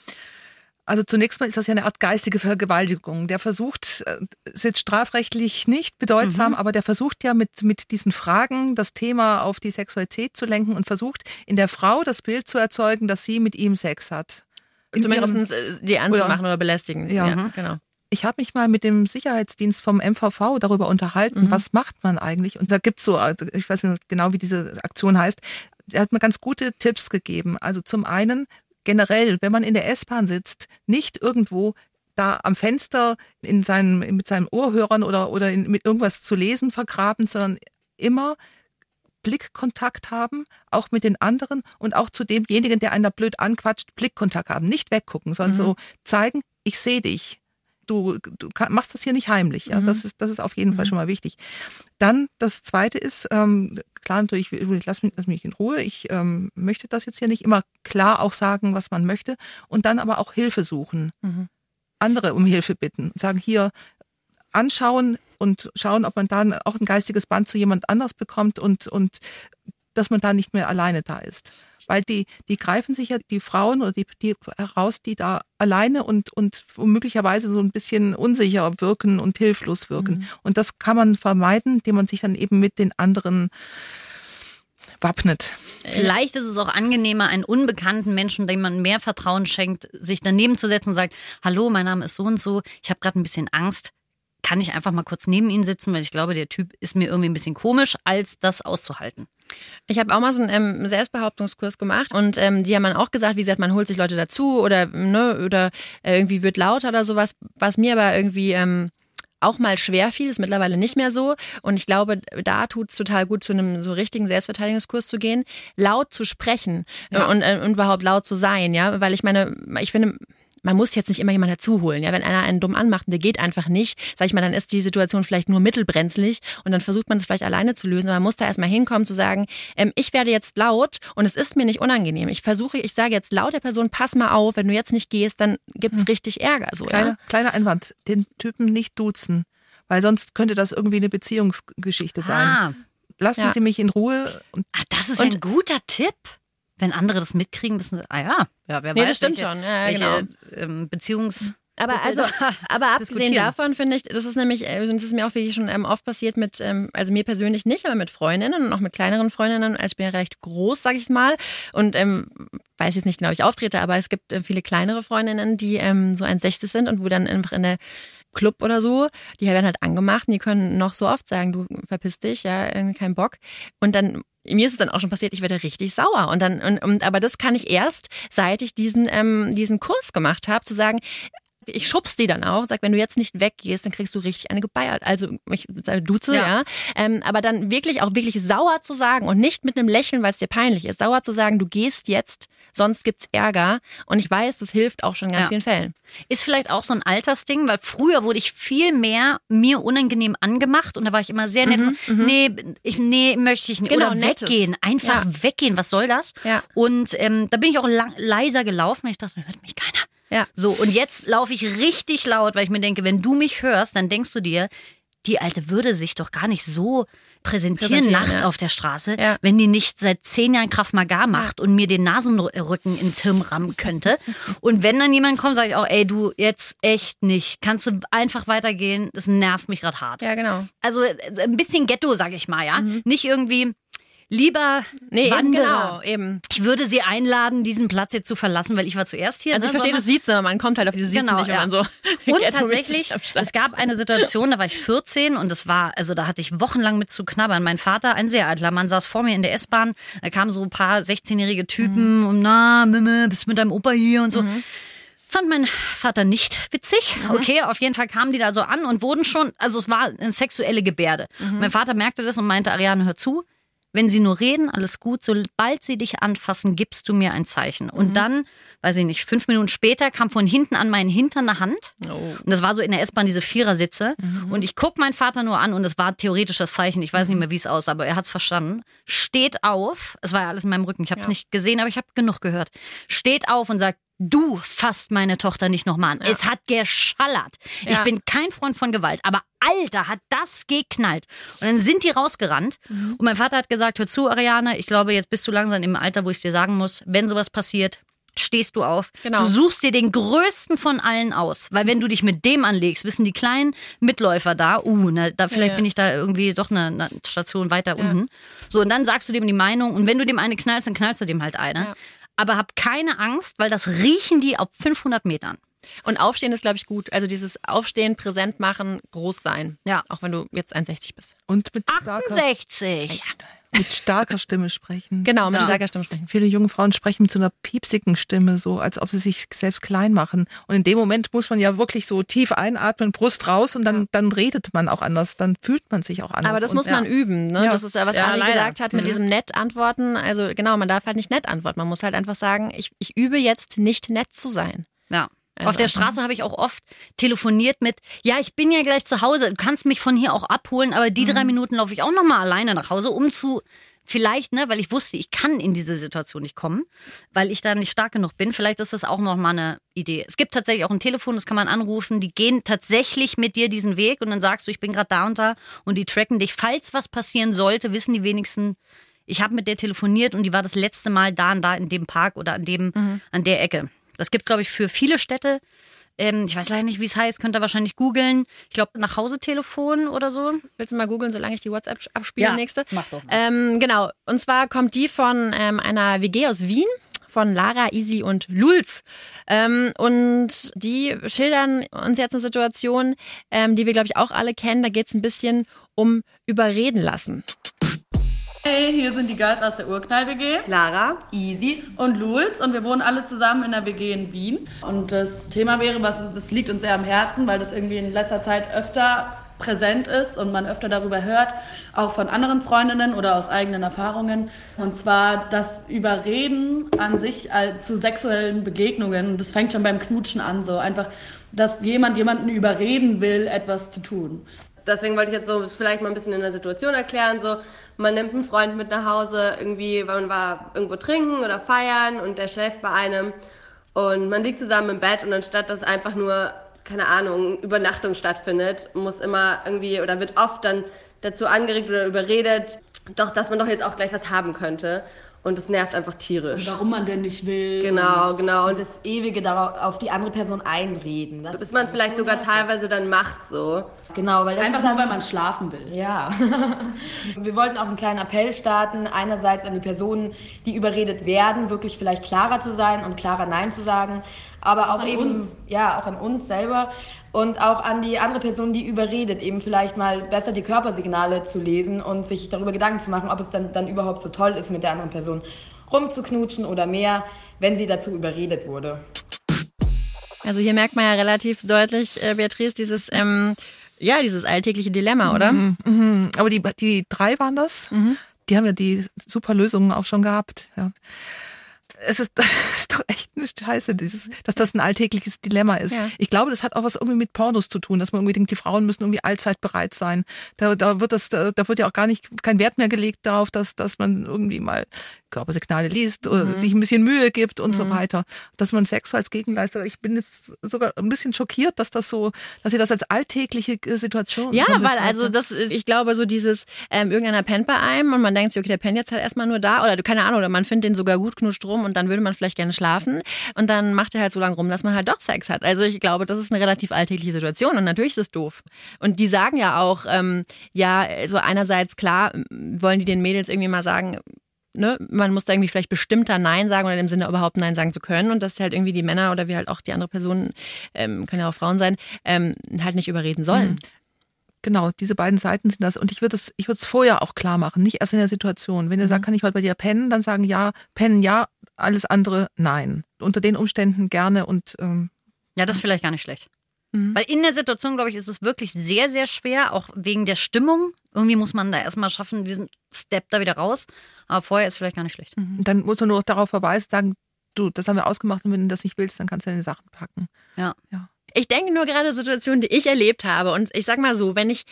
Also zunächst mal ist das ja eine Art geistige Vergewaltigung. Der versucht, ist jetzt strafrechtlich nicht bedeutsam, aber der versucht ja mit diesen Fragen das Thema auf die Sexualität zu lenken und versucht in der Frau das Bild zu erzeugen, dass sie mit ihm Sex hat. Zumindest die anzumachen oder belästigen. Ja, genau. Ich habe mich mal mit dem Sicherheitsdienst vom MVV darüber unterhalten, was macht man eigentlich? Und da gibt's so, ich weiß nicht genau, wie diese Aktion heißt, er hat mir ganz gute Tipps gegeben. Also zum einen, generell, wenn man in der S-Bahn sitzt, nicht irgendwo da am Fenster mit seinen Ohrhörern oder mit irgendwas zu lesen vergraben, sondern immer Blickkontakt haben, auch mit den anderen und auch zu demjenigen, der einen da blöd anquatscht, Blickkontakt haben. Nicht weggucken, sondern so zeigen, ich sehe dich. Du machst das hier nicht heimlich. Ja? Das ist auf jeden Fall schon mal wichtig. Dann das Zweite ist, klar natürlich, lass mich in Ruhe, ich möchte das jetzt hier nicht, immer klar auch sagen, was man möchte und dann aber auch Hilfe suchen. Andere um Hilfe bitten und sagen, hier anschauen und schauen, ob man dann auch ein geistiges Band zu jemand anders bekommt und dass man da nicht mehr alleine da ist. Weil die greifen sich ja die Frauen oder die heraus, die da alleine und möglicherweise so ein bisschen unsicher wirken und hilflos wirken. Und das kann man vermeiden, indem man sich dann eben mit den anderen wappnet. Vielleicht ist es auch angenehmer, einen unbekannten Menschen, dem man mehr Vertrauen schenkt, sich daneben zu setzen und sagt, hallo, mein Name ist so und so, ich habe gerade ein bisschen Angst. Kann ich einfach mal kurz neben Ihnen sitzen, weil ich glaube, der Typ ist mir irgendwie ein bisschen komisch, als das auszuhalten. Ich habe auch mal so einen Selbstbehauptungskurs gemacht und die haben dann auch gesagt, wie gesagt, man holt sich Leute dazu oder irgendwie wird lauter oder sowas, was mir aber irgendwie auch mal schwer fiel, ist mittlerweile nicht mehr so und ich glaube, da tut es total gut, zu einem so richtigen Selbstverteidigungskurs zu gehen, laut zu sprechen und überhaupt laut zu sein, ja, weil ich meine, ich finde, man muss jetzt nicht immer jemanden dazu holen. Ja, wenn einer einen dumm anmacht und der geht einfach nicht, sag ich mal, dann ist die Situation vielleicht nur mittelbrenzlig und dann versucht man das vielleicht alleine zu lösen. Aber man muss da erstmal hinkommen zu sagen, ich werde jetzt laut und es ist mir nicht unangenehm. Ich sage jetzt laut der Person, pass mal auf, wenn du jetzt nicht gehst, dann gibt's richtig Ärger. So, Kleiner Einwand, den Typen nicht duzen, weil sonst könnte das irgendwie eine Beziehungsgeschichte sein. Lassen Sie mich in Ruhe. Das ist ein guter Tipp. Wenn andere das mitkriegen, müssen sie, wer weiß. Das stimmt schon. Ja, welche Beziehungs... Aber abgesehen davon finde ich, das ist mir auch wirklich schon oft passiert mit, also mir persönlich nicht, aber mit Freundinnen und auch mit kleineren Freundinnen. Also ich bin ja recht groß, sag ich mal, und weiß jetzt nicht genau, wie ich auftrete, aber es gibt viele kleinere Freundinnen, die so 1,60 sind und wo dann einfach in der Club oder so, die werden halt angemacht und die können noch so oft sagen, du verpiss dich, ja, irgendwie kein Bock. Und dann mir ist es dann auch schon passiert, ich werde richtig sauer. Aber das kann ich erst, seit ich diesen Kurs gemacht habe, zu sagen, ich schubs die dann auch, sag, wenn du jetzt nicht weggehst, dann kriegst du richtig eine gebeiert. Also ich duze, ja. Aber dann wirklich sauer zu sagen und nicht mit einem Lächeln, weil es dir peinlich ist, sauer zu sagen, du gehst jetzt, sonst gibt's Ärger. Und ich weiß, das hilft auch schon in ganz vielen Fällen. Ist vielleicht auch so ein Altersding, weil früher wurde ich viel mehr mir unangenehm angemacht und da war ich immer sehr nett. Nee, möchte ich nicht. Genau, oder weggehen, einfach weggehen, was soll das? Ja. Und da bin ich auch leiser gelaufen, weil ich dachte, hört mich keiner. Ja. So, und jetzt laufe ich richtig laut, weil ich mir denke, wenn du mich hörst, dann denkst du dir, die Alte würde sich doch gar nicht so präsentieren nachts auf der Straße, wenn die nicht seit 10 Jahren Krav Maga macht und mir den Nasenrücken ins Hirn rammen könnte. Und wenn dann jemand kommt, sage ich auch, ey, du, jetzt echt nicht. Kannst du einfach weitergehen? Das nervt mich gerade hart. Ja, genau. Also ein bisschen Ghetto, sage ich mal, ja. Nicht irgendwie... Lieber Wanderer, genau, eben. Ich würde Sie einladen, diesen Platz jetzt zu verlassen, weil ich war zuerst hier. Also ich verstehe das Siezen, aber man kommt halt auf diese Siezen nicht, wenn man so... Und tatsächlich, es gab eine Situation, da war ich 14 und da hatte ich wochenlang mit zu knabbern. Mein Vater, ein sehr alter Mann, saß vor mir in der S-Bahn, da kamen so ein paar 16-jährige Typen und bist du mit deinem Opa hier und so. Fand mein Vater nicht witzig. Okay, auf jeden Fall kamen die da so an und wurden schon, also es war eine sexuelle Gebärde. Mein Vater merkte das und meinte, Ariane, hör zu. Wenn sie nur reden, alles gut. Sobald sie dich anfassen, gibst du mir ein Zeichen. Und dann, weiß ich nicht, 5 Minuten später kam von hinten an meinen Hintern eine Hand. Und das war so in der S-Bahn, diese Vierersitze. Und ich guck meinen Vater nur an und es war theoretisch das Zeichen. Ich weiß nicht mehr, wie es aussah, aber er hat's verstanden. Steht auf. Es war ja alles in meinem Rücken. Ich habe es nicht gesehen, aber ich habe genug gehört. Steht auf und sagt, du fasst meine Tochter nicht nochmal an. Ja. Es hat geschallert. Ja. Ich bin kein Freund von Gewalt, aber Alter, hat das geknallt. Und dann sind die rausgerannt. Und mein Vater hat gesagt, hör zu, Ariane, ich glaube, jetzt bist du langsam im Alter, wo ich es dir sagen muss, wenn sowas passiert, stehst du auf. Genau. Du suchst dir den größten von allen aus. Weil wenn du dich mit dem anlegst, wissen die kleinen Mitläufer da, vielleicht bin ich da irgendwie doch eine Station weiter unten. So, und dann sagst du dem die Meinung. Und wenn du dem eine knallst, dann knallst du dem halt eine. Ja. Aber hab keine Angst, weil das riechen die auf 500 Metern. Und Aufstehen ist, glaube ich, gut. Also dieses Aufstehen, präsent machen, groß sein. Ja. Auch wenn du jetzt 1,60 bist. Und mit 68. Mit starker Stimme sprechen. Genau, mit starker Stimme sprechen. Viele junge Frauen sprechen mit so einer piepsigen Stimme, so als ob sie sich selbst klein machen. Und in dem Moment muss man ja wirklich so tief einatmen, Brust raus und dann redet man auch anders, dann fühlt man sich auch anders. Aber das muss man üben, ne? Ja. Das ist ja, was Ali gesagt hat mit diesem nett antworten. Also genau, man darf halt nicht nett antworten. Man muss halt einfach sagen, ich übe jetzt nicht nett zu sein. Ja. Also auf der Straße habe ich auch oft telefoniert mit, ja, ich bin ja gleich zu Hause, du kannst mich von hier auch abholen, aber die 3 Minuten laufe ich auch nochmal alleine nach Hause, vielleicht, weil ich wusste, ich kann in diese Situation nicht kommen, weil ich da nicht stark genug bin. Vielleicht ist das auch nochmal eine Idee. Es gibt tatsächlich auch ein Telefon, das kann man anrufen, die gehen tatsächlich mit dir diesen Weg und dann sagst du, ich bin gerade da und die tracken dich. Falls was passieren sollte, wissen die wenigsten, ich habe mit der telefoniert und die war das letzte Mal da und da in dem Park oder an der Ecke. Das gibt, glaube ich, für viele Städte, ich weiß leider nicht, wie es heißt, könnt ihr wahrscheinlich googeln. Ich glaube, Nachhausetelefon oder so. Willst du mal googeln, solange ich die WhatsApp abspiele, nächste? Mach doch mal. Genau, und zwar kommt die von einer WG aus Wien, von Lara, Isi und Lulz. Und die schildern uns jetzt eine Situation, die wir, glaube ich, auch alle kennen. Da geht es ein bisschen um Überreden lassen. Hey, hier sind die Girls aus der Urknall-WG. Lara, Easy und Lulz. Und wir wohnen alle zusammen in der WG in Wien. Und das Thema wäre, das liegt uns sehr am Herzen, weil das irgendwie in letzter Zeit öfter präsent ist und man öfter darüber hört, auch von anderen Freundinnen oder aus eigenen Erfahrungen. Und zwar das Überreden an sich zu sexuellen Begegnungen. Das fängt schon beim Knutschen an, so einfach, dass jemanden überreden will, etwas zu tun. Deswegen wollte ich jetzt so vielleicht mal ein bisschen in der Situation erklären, so man nimmt einen Freund mit nach Hause, irgendwie, weil man war irgendwo trinken oder feiern und der schläft bei einem und man liegt zusammen im Bett und anstatt dass einfach nur, keine Ahnung, Übernachtung stattfindet, muss immer irgendwie oder wird oft dann dazu angeregt oder überredet, doch, dass man doch jetzt auch gleich was haben könnte. Und es nervt einfach tierisch. Und warum man denn nicht will. Genau. Und das ewige auf die andere Person einreden. Bis man es vielleicht sogar teilweise dann macht so. Genau, weil das einfach nur, weil man schlafen will. Ja. Wir wollten auch einen kleinen Appell starten. Einerseits an die Personen, die überredet werden, wirklich vielleicht klarer zu sein und klarer Nein zu sagen. Aber auch eben, auch an uns selber. Und auch an die andere Person, die überredet, eben vielleicht mal besser die Körpersignale zu lesen und sich darüber Gedanken zu machen, ob es dann überhaupt so toll ist, mit der anderen Person rumzuknutschen oder mehr, wenn sie dazu überredet wurde. Also hier merkt man ja relativ deutlich, Beatrice, dieses alltägliche Dilemma, oder? Mhm. Aber die 3 waren das. Die haben ja die super Lösungen auch schon gehabt. Ja. Es ist doch echt eine Scheiße, dass das ein alltägliches Dilemma ist. Ja. Ich glaube, das hat auch was irgendwie mit Pornos zu tun, dass man irgendwie denkt, die Frauen müssen irgendwie allzeit bereit sein. Da wird ja auch gar nicht kein Wert mehr gelegt darauf, dass man irgendwie mal Körpersignale liest oder sich ein bisschen Mühe gibt und so weiter. Dass man Sex so als Gegenleistung, ich bin jetzt sogar ein bisschen schockiert, dass ihr das als alltägliche Situation. Ja, weil also ich glaube so dieses, irgendeiner pennt bei einem und man denkt sich, okay, der pennt jetzt halt erstmal nur da oder keine Ahnung, oder man findet den sogar gut, knutscht rum und dann würde man vielleicht gerne schlafen und dann macht er halt so lange rum, dass man halt doch Sex hat. Also ich glaube, das ist eine relativ alltägliche Situation und natürlich ist es doof. Und die sagen ja auch, so einerseits klar, wollen die den Mädels irgendwie mal sagen, ne, man muss da irgendwie vielleicht bestimmter Nein sagen oder im Sinne überhaupt Nein sagen zu können und dass halt irgendwie die Männer oder wie halt auch die andere Person, können ja auch Frauen sein, halt nicht überreden sollen. Genau, diese beiden Seiten sind das. Und ich würde es vorher auch klar machen, nicht erst in der Situation. Wenn ihr sagt, kann ich heute bei dir pennen, dann sagen ja, pennen ja, alles andere nein. Unter den Umständen gerne und ja, das ist vielleicht gar nicht schlecht. Weil in der Situation, glaube ich, ist es wirklich sehr, sehr schwer, auch wegen der Stimmung. Irgendwie muss man da erstmal schaffen, diesen Step da wieder raus. Aber vorher ist vielleicht gar nicht schlecht. Dann muss man nur darauf verweisen, sagen, du, das haben wir ausgemacht und wenn du das nicht willst, dann kannst du deine Sachen packen. Ja. Ich denke nur gerade Situationen, die ich erlebt habe. Und ich sag mal so,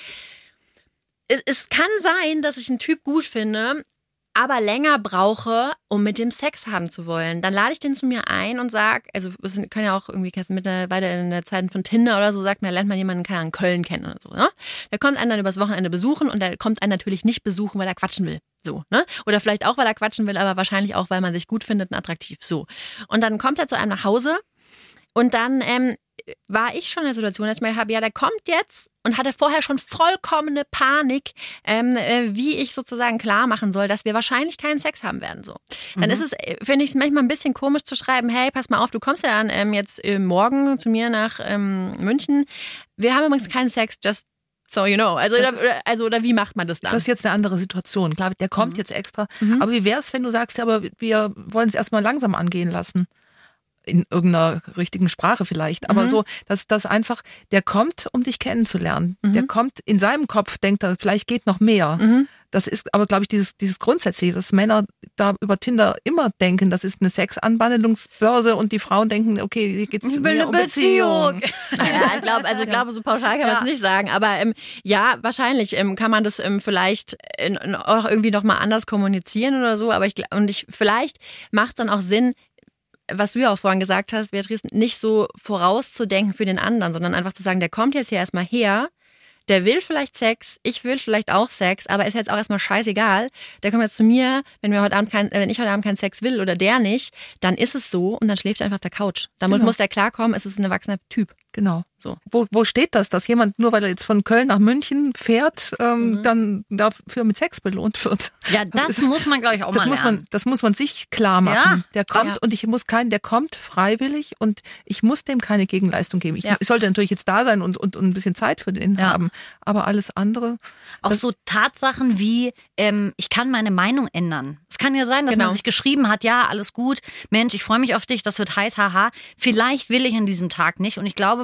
es kann sein, dass ich einen Typ gut finde, aber länger brauche, um mit dem Sex haben zu wollen. Dann lade ich den zu mir ein und sag, also wir können ja auch irgendwie weiter in der Zeit von Tinder oder so, sagt man, lernt man jemanden, kann in Köln kennen oder so, ne? Der kommt einen dann übers Wochenende besuchen und der kommt einen natürlich nicht besuchen, weil er quatschen will. So, ne? Oder vielleicht auch, weil er quatschen will, aber wahrscheinlich auch, weil man sich gut findet und attraktiv. So. Und dann kommt er zu einem nach Hause und dann war ich schon in der Situation, dass ich mir habe, ja, der kommt jetzt und hatte vorher schon vollkommene Panik, wie ich sozusagen klar machen soll, dass wir wahrscheinlich keinen Sex haben werden. So. Dann ist es, finde ich es manchmal ein bisschen komisch zu schreiben, hey, pass mal auf, du kommst ja dann jetzt morgen zu mir nach München. Wir haben übrigens keinen Sex, just so you know. Oder wie macht man das dann? Das ist jetzt eine andere Situation. Klar, der kommt jetzt extra. Aber wie wäre es, wenn du sagst, ja, aber wir wollen es erstmal langsam angehen lassen? In irgendeiner richtigen Sprache vielleicht, aber so, dass das einfach, der kommt, um dich kennenzulernen. Der kommt, in seinem Kopf denkt er, vielleicht geht noch mehr. Das ist aber, glaube ich, dieses Grundsätzliche, dass Männer da über Tinder immer denken, das ist eine Sexanwandlungsbörse und die Frauen denken, okay, hier geht's um Beziehung. Ja, ich glaube, so pauschal kann man es nicht sagen, aber ja, wahrscheinlich kann man das vielleicht auch irgendwie nochmal anders kommunizieren oder so, aber vielleicht macht es dann auch Sinn, was du ja auch vorhin gesagt hast, Beatrice, nicht so vorauszudenken für den anderen, sondern einfach zu sagen, der kommt jetzt hier erstmal her, der will vielleicht Sex, ich will vielleicht auch Sex, aber ist jetzt auch erstmal scheißegal. Der kommt jetzt zu mir, wenn ich heute Abend keinen Sex will oder der nicht, dann ist es so und dann schläft er einfach auf der Couch. Damit muss der klarkommen, es ist ein erwachsener Typ. Genau. So. Wo steht das, dass jemand, nur weil er jetzt von Köln nach München fährt, dann dafür mit Sex belohnt wird? Ja, das muss man, glaube ich, auch mal lernen. Das muss man sich klar machen. Ja. Der kommt und der kommt freiwillig und ich muss dem keine Gegenleistung geben. Ich sollte natürlich jetzt da sein und ein bisschen Zeit für den haben, aber alles andere. Auch so Tatsachen wie, ich kann meine Meinung ändern. Es kann ja sein, dass man sich geschrieben hat, ja, alles gut, Mensch, ich freue mich auf dich, das wird heiß, haha. Vielleicht will ich an diesem Tag nicht und ich glaube, viele Frauen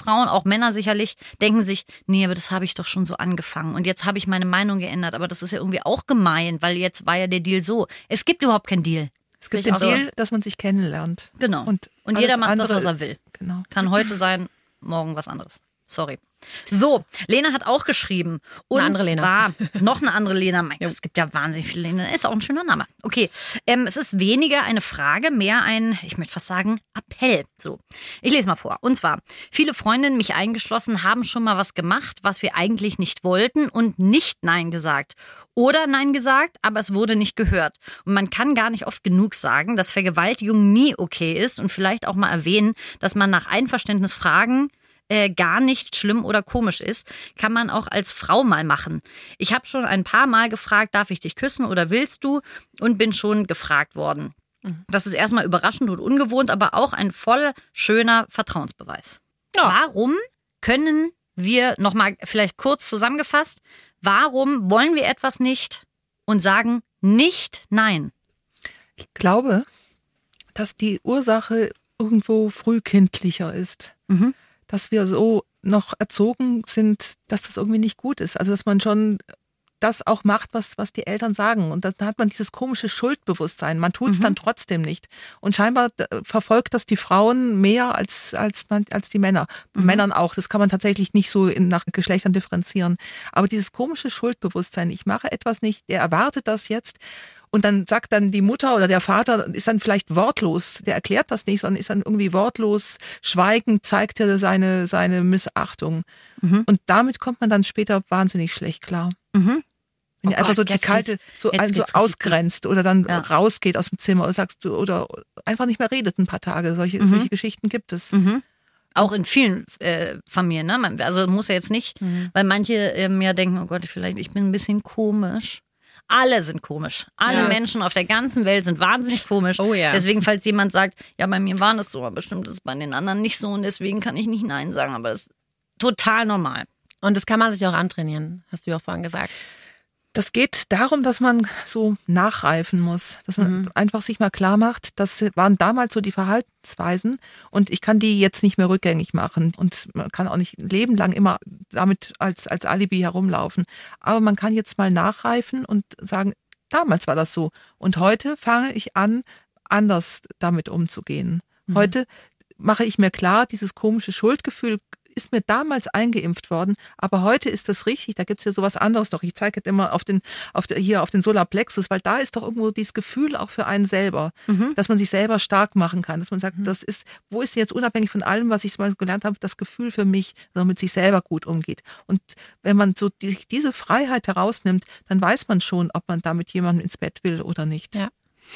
Frauen, auch Männer sicherlich, denken sich, nee, aber das habe ich doch schon so angefangen und jetzt habe ich meine Meinung geändert, aber das ist ja irgendwie auch gemein, weil jetzt war ja der Deal so. Es gibt überhaupt keinen Deal. Es gibt den Deal, dass man sich kennenlernt. Genau. Und jeder macht das, was er will. Genau. Kann heute sein, morgen was anderes. Sorry. So, Lena hat auch geschrieben. Und eine andere Lena. Noch eine andere Lena. Mein Gott, es gibt ja wahnsinnig viele Lena. Ist auch ein schöner Name. Okay, es ist weniger eine Frage, mehr ein, ich möchte fast sagen, Appell. So, ich lese mal vor. Und zwar, viele Freundinnen, mich eingeschlossen, haben schon mal was gemacht, was wir eigentlich nicht wollten und nicht Nein gesagt. Oder Nein gesagt, aber es wurde nicht gehört. Und man kann gar nicht oft genug sagen, dass Vergewaltigung nie okay ist und vielleicht auch mal erwähnen, dass man nach Einverständnis fragen gar nicht schlimm oder komisch ist, kann man auch als Frau mal machen. Ich habe schon ein paar Mal gefragt, darf ich dich küssen oder willst du? Und bin schon gefragt worden. Das ist erstmal überraschend und ungewohnt, aber auch ein voll schöner Vertrauensbeweis. Ja. Warum können wir, nochmal vielleicht kurz zusammengefasst, warum wollen wir etwas nicht und sagen nicht Nein? Ich glaube, dass die Ursache irgendwo frühkindlicher ist. Dass wir so noch erzogen sind, dass das irgendwie nicht gut ist. Also dass man schon das auch macht, was die Eltern sagen. Und dann hat man dieses komische Schuldbewusstsein. Man tut es dann trotzdem nicht. Und scheinbar verfolgt das die Frauen mehr als die Männer. Männern auch. Das kann man tatsächlich nicht so nach Geschlechtern differenzieren. Aber dieses komische Schuldbewusstsein, ich mache etwas nicht, der erwartet das jetzt. Und dann sagt dann die Mutter oder der Vater, ist dann vielleicht wortlos, der erklärt das nicht, sondern ist dann irgendwie wortlos, schweigend, zeigt er seine Missachtung. Und damit kommt man dann später wahnsinnig schlecht klar. Wenn ihr einfach so die kalte, so ausgrenzt oder dann rausgeht aus dem Zimmer oder sagst du, oder einfach nicht mehr redet ein paar Tage. Solche Geschichten gibt es. Auch in vielen Familien, ne? Also muss ja jetzt nicht, weil manche ja denken, oh Gott, vielleicht ich bin ein bisschen komisch. Alle sind komisch. Alle Menschen auf der ganzen Welt sind wahnsinnig komisch. Oh ja. Deswegen, falls jemand sagt, ja, bei mir war das so, aber bestimmt ist es bei den anderen nicht so und deswegen kann ich nicht Nein sagen. Aber das ist total normal. Und das kann man sich auch antrainieren, hast du ja auch vorhin gesagt. Das geht darum, dass man so nachreifen muss, dass man einfach sich mal klar macht, das waren damals so die Verhaltensweisen und ich kann die jetzt nicht mehr rückgängig machen und man kann auch nicht ein Leben lang immer damit als Alibi herumlaufen. Aber man kann jetzt mal nachreifen und sagen, damals war das so und heute fange ich an, anders damit umzugehen. Heute mache ich mir klar, dieses komische Schuldgefühl ist mir damals eingeimpft worden, aber heute ist das richtig, da gibt es ja sowas anderes noch. Ich zeige jetzt immer auf den Solarplexus, weil da ist doch irgendwo dieses Gefühl auch für einen selber, dass man sich selber stark machen kann, dass man sagt, das ist, wo ist jetzt unabhängig von allem, was ich mal gelernt habe, das Gefühl für mich, dass man mit sich selber gut umgeht. Und wenn man so diese Freiheit herausnimmt, dann weiß man schon, ob man da mit jemandem ins Bett will oder nicht. Ja.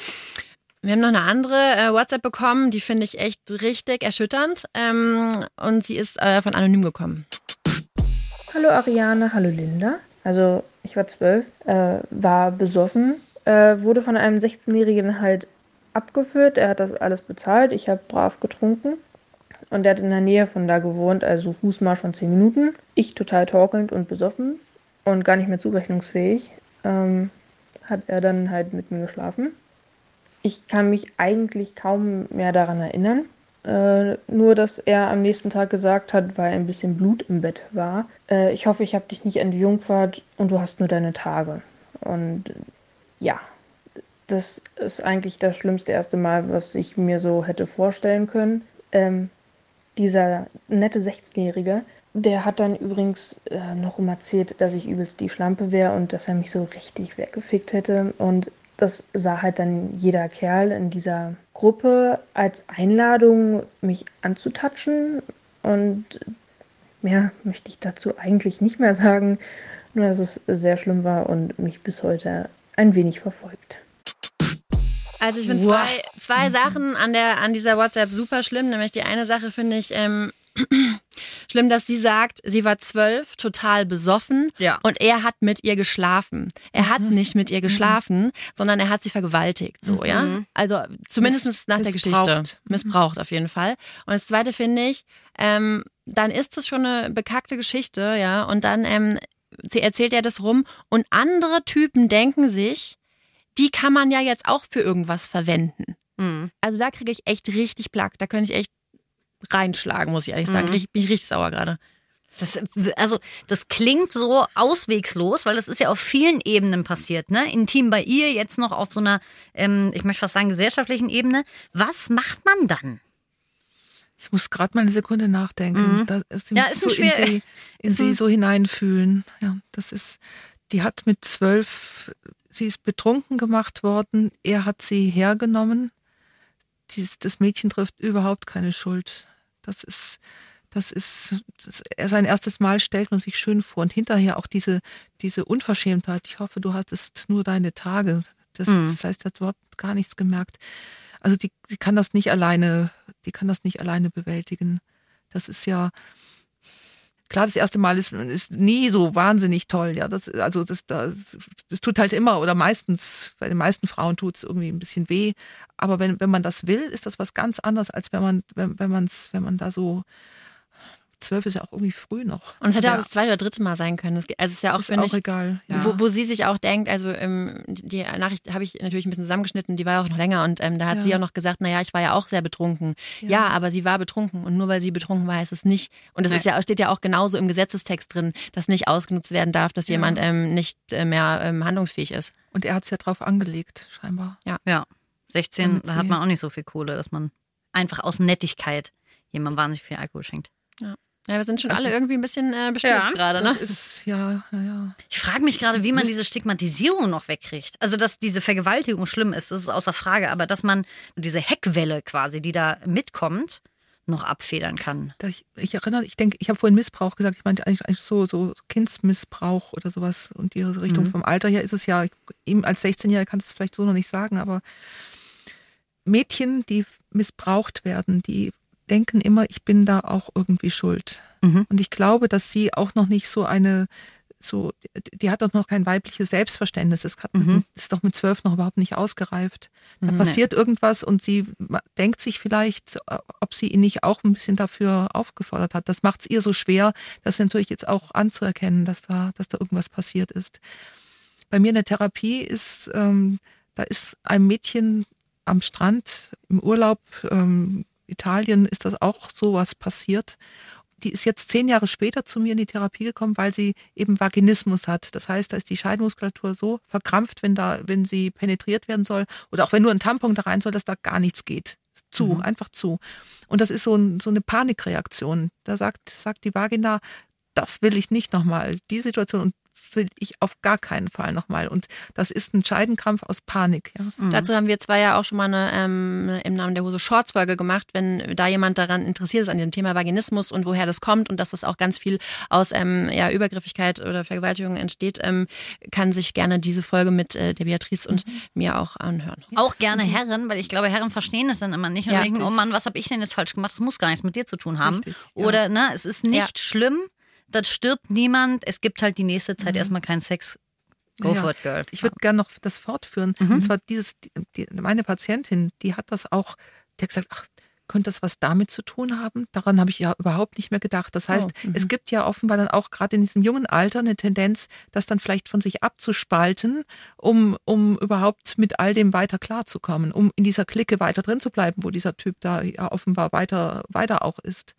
Wir haben noch eine andere WhatsApp bekommen, die finde ich echt richtig erschütternd. Und sie ist von Anonym gekommen. Hallo Ariane, hallo Linda. Also ich war 12, war besoffen, wurde von einem 16-Jährigen halt abgeführt. Er hat das alles bezahlt, ich habe brav getrunken. Und er hat in der Nähe von da gewohnt, also Fußmarsch von 10 Minuten. Ich total torkelnd und besoffen und gar nicht mehr zurechnungsfähig. Hat er dann halt mit mir geschlafen. Ich kann mich eigentlich kaum mehr daran erinnern. Nur, dass er am nächsten Tag gesagt hat, weil ein bisschen Blut im Bett war, ich hoffe, ich habe dich nicht entjungfert und du hast nur deine Tage. Und ja, das ist eigentlich das schlimmste erste Mal, was ich mir so hätte vorstellen können. Dieser nette 16-Jährige, der hat dann übrigens noch erzählt, dass ich übelst die Schlampe wäre und dass er mich so richtig weggefickt hätte. Und das sah halt dann jeder Kerl in dieser Gruppe als Einladung, mich anzutatschen. Und mehr möchte ich dazu eigentlich nicht mehr sagen. Nur, dass es sehr schlimm war und mich bis heute ein wenig verfolgt. Also ich finde zwei Sachen an dieser WhatsApp super schlimm. Nämlich die eine Sache finde ich schlimm, dass sie sagt, sie war 12, total besoffen und er hat mit ihr geschlafen. Er hat nicht mit ihr geschlafen, sondern er hat sie vergewaltigt. So, ja? Also zumindest nach der Geschichte. Missbraucht auf jeden Fall. Und das Zweite finde ich, dann ist das schon eine bekackte Geschichte, ja. Und dann sie erzählt ja das rum und andere Typen denken sich, die kann man ja jetzt auch für irgendwas verwenden. Also da kriege ich echt richtig Plack. Da könnte ich echt reinschlagen, muss ich ehrlich sagen. Bin ich richtig sauer gerade. Das klingt so auswegslos, weil das ist ja auf vielen Ebenen passiert, ne? Intim bei ihr, jetzt noch auf so einer, ich möchte fast sagen, gesellschaftlichen Ebene. Was macht man dann? Ich muss gerade mal eine Sekunde nachdenken. Ist so in sie so hineinfühlen. Ja, die hat mit 12, sie ist betrunken gemacht worden, er hat sie hergenommen. Das Mädchen trifft überhaupt keine Schuld. Das ist sein erstes Mal, stellt man sich schön vor. Und hinterher auch diese Unverschämtheit. Ich hoffe, du hattest nur deine Tage. Das heißt, sie hat überhaupt gar nichts gemerkt. Also sie kann das nicht alleine bewältigen. Das ist ja, klar, das erste Mal ist nie so wahnsinnig toll. Ja, das tut halt immer oder meistens, bei den meisten Frauen tut es irgendwie ein bisschen weh. Aber wenn man das will, ist das was ganz anderes, als wenn man da so, 12 ist ja auch irgendwie früh noch. Und es hätte auch das zweite oder dritte Mal sein können. Also es ist ja auch, finde ich, egal. Ja. Wo sie sich auch denkt, also die Nachricht habe ich natürlich ein bisschen zusammengeschnitten, die war ja auch noch länger und da hat sie auch noch gesagt, naja, ich war ja auch sehr betrunken. Ja, aber sie war betrunken und nur weil sie betrunken war, heißt es nicht. Und das steht ja auch genauso im Gesetzestext drin, dass nicht ausgenutzt werden darf, dass jemand nicht mehr handlungsfähig ist. Und er hat es ja drauf angelegt, scheinbar. Ja. 16, da hat man auch nicht so viel Kohle, dass man einfach aus Nettigkeit jemandem wahnsinnig viel Alkohol schenkt. Ja, wir sind schon alle irgendwie ein bisschen bestürzt gerade, ne? Das ist, ja. Ich frage mich gerade, wie man diese Stigmatisierung noch wegkriegt. Also, dass diese Vergewaltigung schlimm ist, das ist außer Frage. Aber dass man diese Heckwelle quasi, die da mitkommt, noch abfedern kann. Ich erinnere, ich denke, ich habe vorhin Missbrauch gesagt. Ich meinte eigentlich so Kindsmissbrauch oder sowas. Und die Richtung vom Alter her ist es ja, ihm als 16-Jähriger kann es vielleicht so noch nicht sagen, aber Mädchen, die missbraucht werden, die denken immer, ich bin da auch irgendwie schuld. Und ich glaube, dass sie auch noch nicht die hat doch noch kein weibliches Selbstverständnis. Das ist doch mit 12 noch überhaupt nicht ausgereift. Da passiert irgendwas und sie denkt sich vielleicht, ob sie ihn nicht auch ein bisschen dafür aufgefordert hat. Das macht es ihr so schwer, das natürlich jetzt auch anzuerkennen, dass da irgendwas passiert ist. Bei mir in der Therapie ist, da ist ein Mädchen am Strand im Urlaub, Italien ist das auch sowas passiert. Die ist jetzt 10 Jahre später zu mir in die Therapie gekommen, weil sie eben Vaginismus hat. Das heißt, da ist die Scheidmuskulatur so verkrampft, wenn sie penetriert werden soll oder auch wenn nur ein Tampon da rein soll, dass da gar nichts geht. Einfach zu. Und das ist so eine Panikreaktion. Da sagt die Vagina, das will ich nicht nochmal. Die Situation und will ich auf gar keinen Fall nochmal. Und das ist ein Scheidenkrampf aus Panik. Ja. Dazu haben wir zwei ja auch schon mal eine im Namen der Hose Shorts-Folge gemacht, wenn da jemand daran interessiert ist, an dem Thema Vaginismus und woher das kommt und dass das auch ganz viel aus Übergriffigkeit oder Vergewaltigung entsteht, kann sich gerne diese Folge mit der Beatrice und mir auch anhören. Auch gerne Herren, weil ich glaube, Herren verstehen es dann immer nicht und denken, oh Mann, was habe ich denn jetzt falsch gemacht? Das muss gar nichts mit dir zu tun haben. Richtig, ja. Oder es ist nicht schlimm, da stirbt niemand, es gibt halt die nächste Zeit erstmal keinen Sex. Go for it, girl. Ich würde gerne noch das fortführen. Und zwar meine Patientin, die hat das auch, die hat gesagt, ach, könnte das was damit zu tun haben? Daran habe ich ja überhaupt nicht mehr gedacht. Das heißt, es gibt ja offenbar dann auch gerade in diesem jungen Alter eine Tendenz, das dann vielleicht von sich abzuspalten, um überhaupt mit all dem weiter klarzukommen, um in dieser Clique weiter drin zu bleiben, wo dieser Typ da ja offenbar weiter auch ist.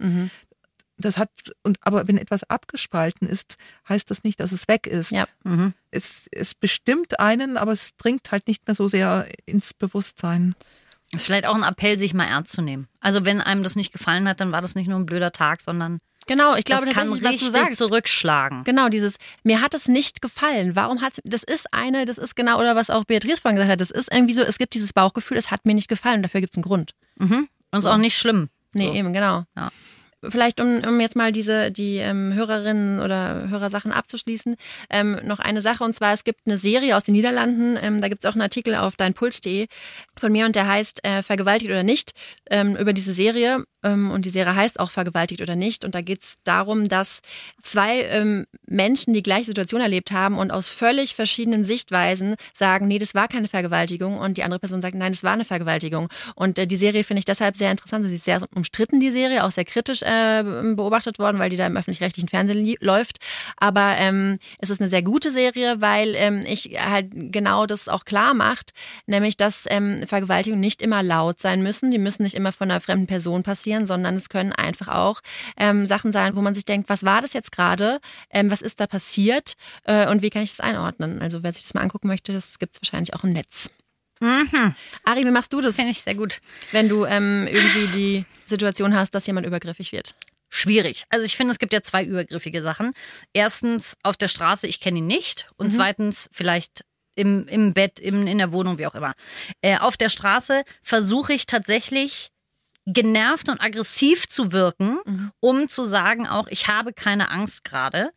Aber wenn etwas abgespalten ist, heißt das nicht, dass es weg ist. Ja. Es bestimmt einen, aber es dringt halt nicht mehr so sehr ins Bewusstsein. Das ist vielleicht auch ein Appell, sich mal ernst zu nehmen. Also wenn einem das nicht gefallen hat, dann war das nicht nur ein blöder Tag, sondern genau, ich glaube, das kann richtig zurückschlagen. Genau, mir hat es nicht gefallen. Warum das ist genau, oder was auch Beatrice vorhin gesagt hat, das ist irgendwie so, es gibt dieses Bauchgefühl, es hat mir nicht gefallen und dafür gibt es einen Grund. Und ist auch nicht schlimm. Nee, eben, genau. Ja. Vielleicht, um jetzt mal die Hörerinnen oder Hörersachen abzuschließen, noch eine Sache, und zwar, es gibt eine Serie aus den Niederlanden, da gibt es auch einen Artikel auf deinpuls.de von mir und der heißt Vergewaltigt oder nicht, über diese Serie, und die Serie heißt auch Vergewaltigt oder nicht, und da geht es darum, dass zwei Menschen die gleiche Situation erlebt haben und aus völlig verschiedenen Sichtweisen sagen, nee, das war keine Vergewaltigung, und die andere Person sagt, nein, das war eine Vergewaltigung. Und die Serie finde ich deshalb sehr interessant, sie ist sehr umstritten, die Serie, auch sehr kritisch beobachtet worden, weil die da im öffentlich-rechtlichen Fernsehen läuft. Aber es ist eine sehr gute Serie, weil ich halt genau das auch klar macht, nämlich, dass Vergewaltigungen nicht immer laut sein müssen. Die müssen nicht immer von einer fremden Person passieren. eskalieren, sondern es können einfach auch Sachen sein, wo man sich denkt, was war das jetzt gerade? Was ist da passiert? Und wie kann ich das einordnen? Also wer sich das mal angucken möchte, das gibt es wahrscheinlich auch im Netz. Ari, wie machst du das? Finde ich sehr gut. Wenn du irgendwie die Situation hast, dass jemand übergriffig wird. Schwierig. Also ich finde, es gibt ja 2 übergriffige Sachen. Erstens auf der Straße, ich kenne ihn nicht. Und zweitens vielleicht im Bett, in der Wohnung, wie auch immer. Auf der Straße versuche ich tatsächlich genervt und aggressiv zu wirken, um zu sagen auch, ich habe keine Angst gerade,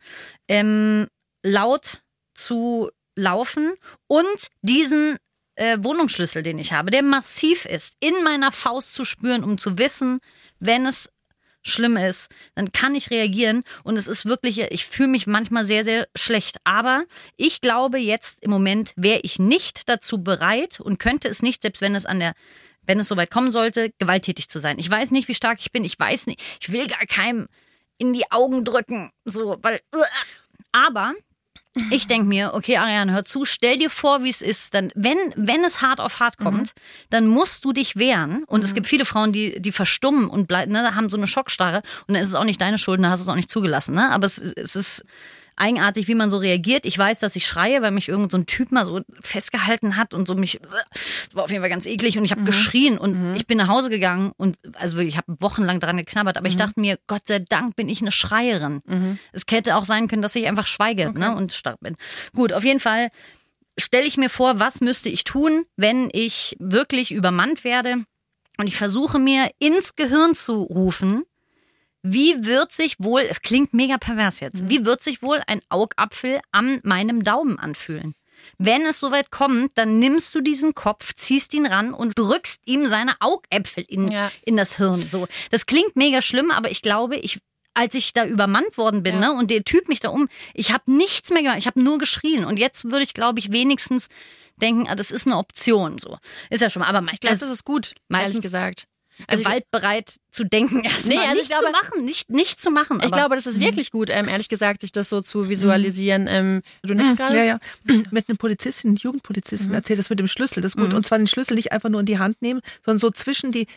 laut zu laufen und diesen Wohnungsschlüssel, den ich habe, der massiv ist, in meiner Faust zu spüren, um zu wissen, wenn es schlimm ist, dann kann ich reagieren und es ist wirklich, ich fühle mich manchmal sehr, sehr schlecht. Aber ich glaube, jetzt im Moment wäre ich nicht dazu bereit und könnte es nicht, selbst wenn es soweit kommen sollte, gewalttätig zu sein. Ich weiß nicht, wie stark ich bin, ich weiß nicht, ich will gar keinem in die Augen drücken, so, weil, aber ich denke mir, okay, Ariane, hör zu, stell dir vor, wie es ist. Dann, wenn es hart auf hart kommt, dann musst du dich wehren. Und es gibt viele Frauen, die verstummen und bleiben, ne, haben so eine Schockstarre. Und dann ist es auch nicht deine Schuld, dann hast du es auch nicht zugelassen. Ne? Aber es ist eigenartig, wie man so reagiert. Ich weiß, dass ich schreie, weil mich irgend so ein Typ mal so festgehalten hat und so mich, das war auf jeden Fall ganz eklig und ich habe geschrien und ich bin nach Hause gegangen und also ich habe wochenlang dran geknabbert, aber ich dachte mir, Gott sei Dank bin ich eine Schreierin. Es hätte auch sein können, dass ich einfach schweige ne, und stark bin. Gut, auf jeden Fall stelle ich mir vor, was müsste ich tun, wenn ich wirklich übermannt werde und ich versuche mir ins Gehirn zu rufen, wie wird sich wohl, es klingt mega pervers jetzt, wie wird sich wohl ein Augapfel an meinem Daumen anfühlen? Wenn es soweit kommt, dann nimmst du diesen Kopf, ziehst ihn ran und drückst ihm seine Augäpfel in das Hirn. So, das klingt mega schlimm, aber ich glaube, als ich da übermannt worden bin ne, und der Typ mich da ich habe nichts mehr gemacht, ich habe nur geschrien. Und jetzt würde ich, glaube ich, wenigstens denken, das ist eine Option. So ist ja schon mal. Aber ich glaube, das ist gut, ehrlich gesagt. Gewaltbereit zu denken, erstmal nicht zu machen, nicht zu machen. Ich glaube, das ist wirklich gut, ehrlich gesagt, sich das so zu visualisieren. Du nickst gerade? Ja. Mit einem Jugendpolizisten erzählt das mit dem Schlüssel, das ist gut. Und zwar den Schlüssel nicht einfach nur in die Hand nehmen, sondern so zwischen die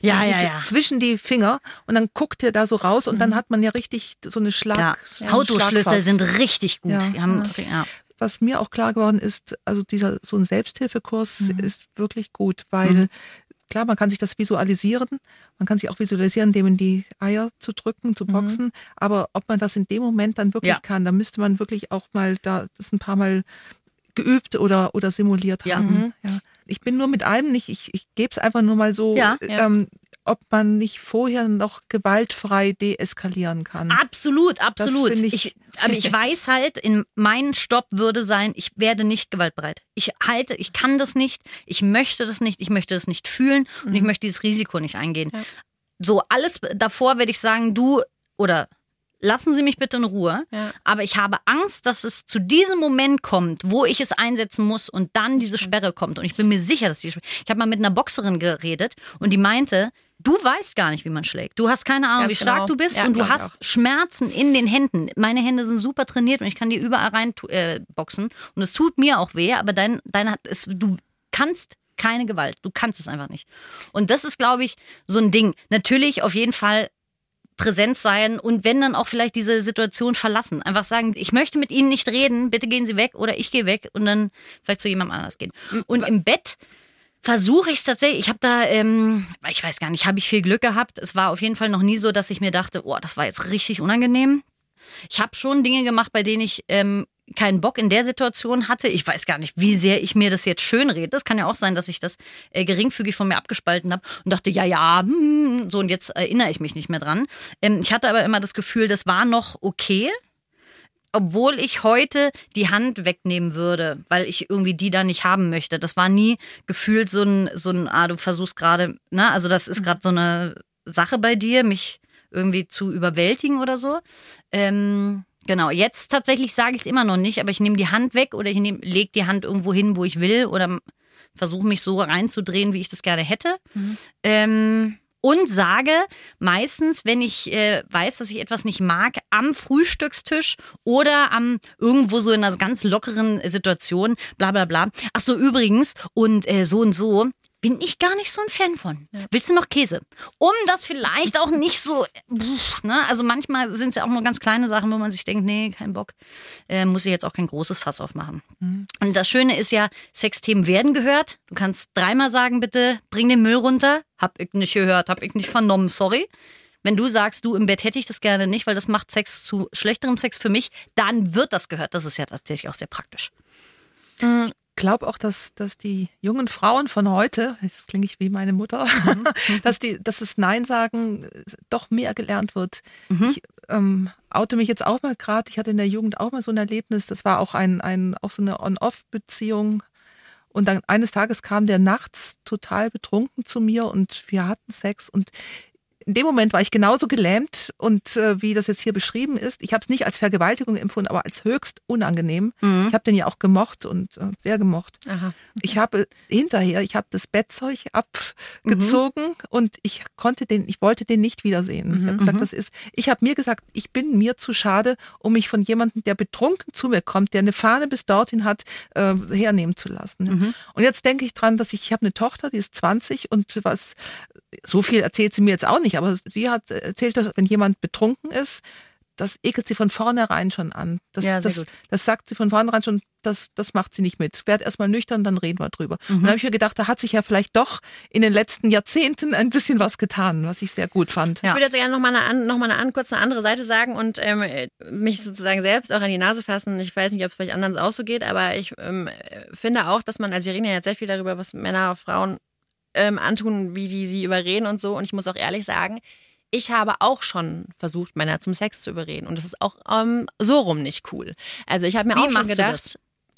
Finger und dann guckt er da so raus und dann hat man ja richtig so eine Autoschlüssel sind richtig gut. Was mir auch klar geworden ist, also so ein Selbsthilfekurs ist wirklich gut, weil klar, man kann sich das visualisieren. Man kann sich auch visualisieren, indem in die Eier zu drücken, zu boxen. Aber ob man das in dem Moment dann wirklich kann, da müsste man wirklich auch mal das ein paar Mal geübt oder simuliert haben. Ja. Ich bin nur mit einem nicht, ich gebe es einfach nur mal so, ob man nicht vorher noch gewaltfrei deeskalieren kann. Absolut. Aber ich weiß halt, mein Stopp würde sein, ich werde nicht gewaltbereit. Ich kann das nicht, ich möchte das nicht fühlen und ich möchte dieses Risiko nicht eingehen. Ja. So, alles davor werde ich sagen, lassen Sie mich bitte in Ruhe. Ja. Aber ich habe Angst, dass es zu diesem Moment kommt, wo ich es einsetzen muss und dann diese Sperre kommt. Und ich bin mir sicher, dass ich habe mal mit einer Boxerin geredet und die meinte, du weißt gar nicht, wie man schlägt. Du hast keine Ahnung, wie stark du bist und du hast Schmerzen in den Händen. Meine Hände sind super trainiert und ich kann dir überall rein boxen. Und es tut mir auch weh, aber du kannst keine Gewalt. Du kannst es einfach nicht. Und das ist, glaube ich, so ein Ding. Natürlich auf jeden Fall präsent sein und wenn dann auch vielleicht diese Situation verlassen. Einfach sagen, ich möchte mit Ihnen nicht reden, bitte gehen Sie weg oder ich gehe weg und dann vielleicht zu jemandem anders gehen. Und im Bett versuche ich es tatsächlich. Ich habe da, ich weiß gar nicht, habe ich viel Glück gehabt. Es war auf jeden Fall noch nie so, dass ich mir dachte, das war jetzt richtig unangenehm. Ich habe schon Dinge gemacht, bei denen ich keinen Bock in der Situation hatte. Ich weiß gar nicht, wie sehr ich mir das jetzt schön rede. Es kann ja auch sein, dass ich das geringfügig von mir abgespalten habe und dachte, so und jetzt erinnere ich mich nicht mehr dran. Ich hatte aber immer das Gefühl, das war noch okay, obwohl ich heute die Hand wegnehmen würde, weil ich irgendwie die da nicht haben möchte. Das war nie gefühlt so ein du versuchst gerade, also das ist gerade so eine Sache bei dir, mich irgendwie zu überwältigen oder so. Genau, jetzt tatsächlich sage ich es immer noch nicht, aber ich nehme die Hand weg oder ich lege die Hand irgendwo hin, wo ich will oder versuche mich so reinzudrehen, wie ich das gerne hätte. Und sage meistens, wenn ich weiß, dass ich etwas nicht mag, am Frühstückstisch oder irgendwo so in einer ganz lockeren Situation, bla bla bla. Ach so, übrigens, und so, bin ich gar nicht so ein Fan von. Ja. Willst du noch Käse? Um das vielleicht auch nicht so, ne? Also manchmal sind es ja auch nur ganz kleine Sachen, wo man sich denkt, nee, kein Bock, muss ich jetzt auch kein großes Fass aufmachen. Mhm. Und das Schöne ist ja, Sexthemen werden gehört. Du kannst 3-mal sagen, bitte, bring den Müll runter. Hab ich nicht gehört, hab ich nicht vernommen, sorry. Wenn du sagst, du, im Bett hätte ich das gerne nicht, weil das macht Sex zu schlechterem Sex für mich, dann wird das gehört. Das ist ja tatsächlich auch sehr praktisch. Mhm. Ich glaube auch, dass die jungen Frauen von heute, das klinge ich wie meine Mutter, dass das Nein sagen doch mehr gelernt wird. Mhm. Ich oute mich jetzt auch mal gerade, ich hatte in der Jugend auch mal so ein Erlebnis, das war auch auch so eine On-Off-Beziehung. Und dann eines Tages kam der nachts total betrunken zu mir und wir hatten Sex und in dem Moment war ich genauso gelähmt und wie das jetzt hier beschrieben ist, ich habe es nicht als Vergewaltigung empfunden, aber als höchst unangenehm. Mhm. Ich habe den ja auch gemocht und sehr gemocht. Aha. Ich habe das Bettzeug abgezogen und ich wollte den nicht wiedersehen. Ich habe gesagt, ich habe mir gesagt, ich bin mir zu schade, um mich von jemandem, der betrunken zu mir kommt, der eine Fahne bis dorthin hat, hernehmen zu lassen. Mhm. Und jetzt denke ich dran, dass ich habe eine Tochter, die ist 20 und so viel erzählt sie mir jetzt auch nicht, aber sie hat erzählt, dass wenn jemand betrunken ist, das ekelt sie von vornherein schon an. Das sagt sie von vornherein schon, das macht sie nicht mit. Werd erstmal nüchtern, dann reden wir drüber. Mhm. Und da habe ich mir gedacht, da hat sich ja vielleicht doch in den letzten Jahrzehnten ein bisschen was getan, was ich sehr gut fand. Ja. Ich würde jetzt gerne kurz eine andere Seite sagen und mich sozusagen selbst auch an die Nase fassen. Ich weiß nicht, ob es vielleicht anderen auch so geht, aber ich finde auch, dass wir reden ja jetzt sehr viel darüber, was Männer, Frauen antun, wie die sie überreden und so. Und ich muss auch ehrlich sagen, ich habe auch schon versucht, Männer zum Sex zu überreden. Und das ist auch so rum nicht cool. Also ich habe mir auch schon gedacht...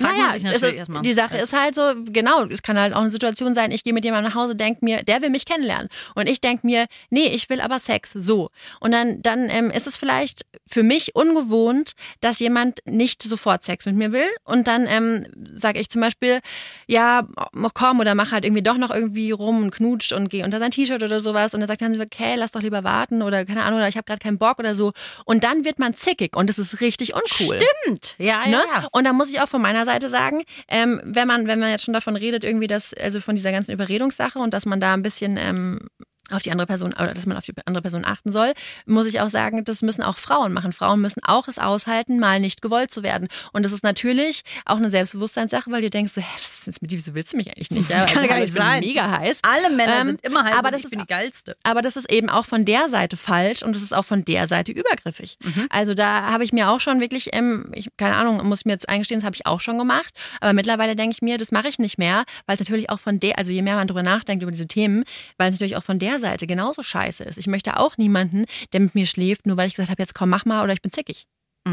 Die Sache ist halt so, genau, es kann halt auch eine Situation sein, ich gehe mit jemandem nach Hause, denke mir, der will mich kennenlernen. Und ich denke mir, nee, ich will aber Sex, so. Und dann ist es vielleicht für mich ungewohnt, dass jemand nicht sofort Sex mit mir will. Und dann sage ich zum Beispiel, ja, komm, oder mach halt irgendwie doch noch irgendwie rum und knutscht und geh unter sein T-Shirt oder sowas. Und dann sagt er, okay, lass doch lieber warten oder keine Ahnung, oder ich habe gerade keinen Bock oder so. Und dann wird man zickig und das ist richtig uncool. Stimmt, ja. Und dann muss ich auch von meiner Seite sagen, wenn man jetzt schon davon redet, irgendwie also von dieser ganzen Überredungssache und dass man da ein bisschen auf die andere Person oder dass man auf die andere Person achten soll, muss ich auch sagen, das müssen auch Frauen machen. Frauen müssen auch es aushalten, mal nicht gewollt zu werden. Und das ist natürlich auch eine Selbstbewusstseinssache, weil du denkst so, was ist jetzt mit dir, wieso willst du mich eigentlich nicht? Das kann gar nicht sein. Mega heiß. Alle Männer sind immer heiß, aber ich bin die Geilste. Aber das ist eben auch von der Seite falsch und das ist auch von der Seite übergriffig. Mhm. Also da habe ich mir auch schon wirklich, keine Ahnung, muss ich mir jetzt eingestehen, das habe ich auch schon gemacht. Aber mittlerweile denke ich mir, das mache ich nicht mehr, weil es natürlich auch also je mehr man drüber nachdenkt über diese Themen, weil es natürlich auch von der Seite genauso scheiße ist. Ich möchte auch niemanden, der mit mir schläft, nur weil ich gesagt habe, jetzt komm, mach mal oder ich bin zickig.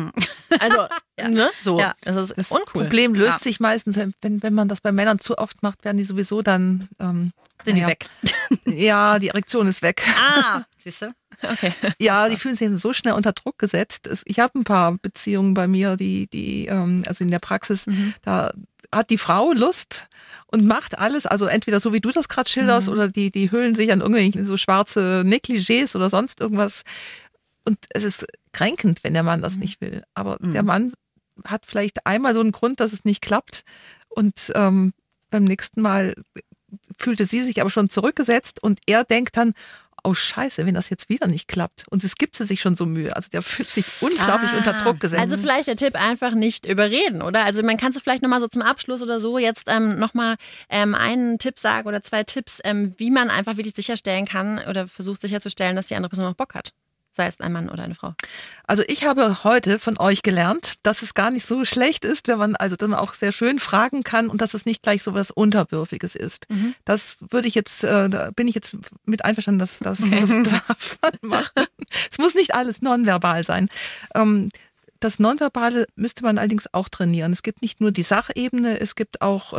Also, so. Ja. Das ist uncool. Problem löst sich meistens, wenn man das bei Männern zu oft macht, werden die sowieso dann sind die weg. Ja, die Erektion ist weg. Siehst du? Okay. Ja, die fühlen sich so schnell unter Druck gesetzt. Ich habe ein paar Beziehungen bei mir, also in der Praxis, da hat die Frau Lust und macht alles, also entweder so wie du das gerade schilderst oder die hüllen sich an irgendwelche so schwarze Negligés oder sonst irgendwas. Und es ist kränkend, wenn der Mann das nicht will. Aber der Mann hat vielleicht einmal so einen Grund, dass es nicht klappt und beim nächsten Mal fühlte sie sich aber schon zurückgesetzt und er denkt dann, oh Scheiße, wenn das jetzt wieder nicht klappt. Und es gibt sich schon so Mühe. Also der fühlt sich unglaublich unter Druck gesetzt. Also vielleicht der Tipp, einfach nicht überreden, oder? Also man kann es vielleicht nochmal so zum Abschluss oder so jetzt nochmal einen Tipp sagen oder 2 Tipps, wie man einfach wirklich sicherstellen kann oder versucht sicherzustellen, dass die andere Person noch Bock hat. Sei es ein Mann oder eine Frau. Also ich habe heute von euch gelernt, dass es gar nicht so schlecht ist, dass man auch sehr schön fragen kann und dass es nicht gleich so was Unterwürfiges ist. Mhm. Das würde ich jetzt, da bin ich jetzt mit einverstanden, dass das darf man machen. Es muss nicht alles nonverbal sein. Das Nonverbale müsste man allerdings auch trainieren. Es gibt nicht nur die Sachebene, es gibt auch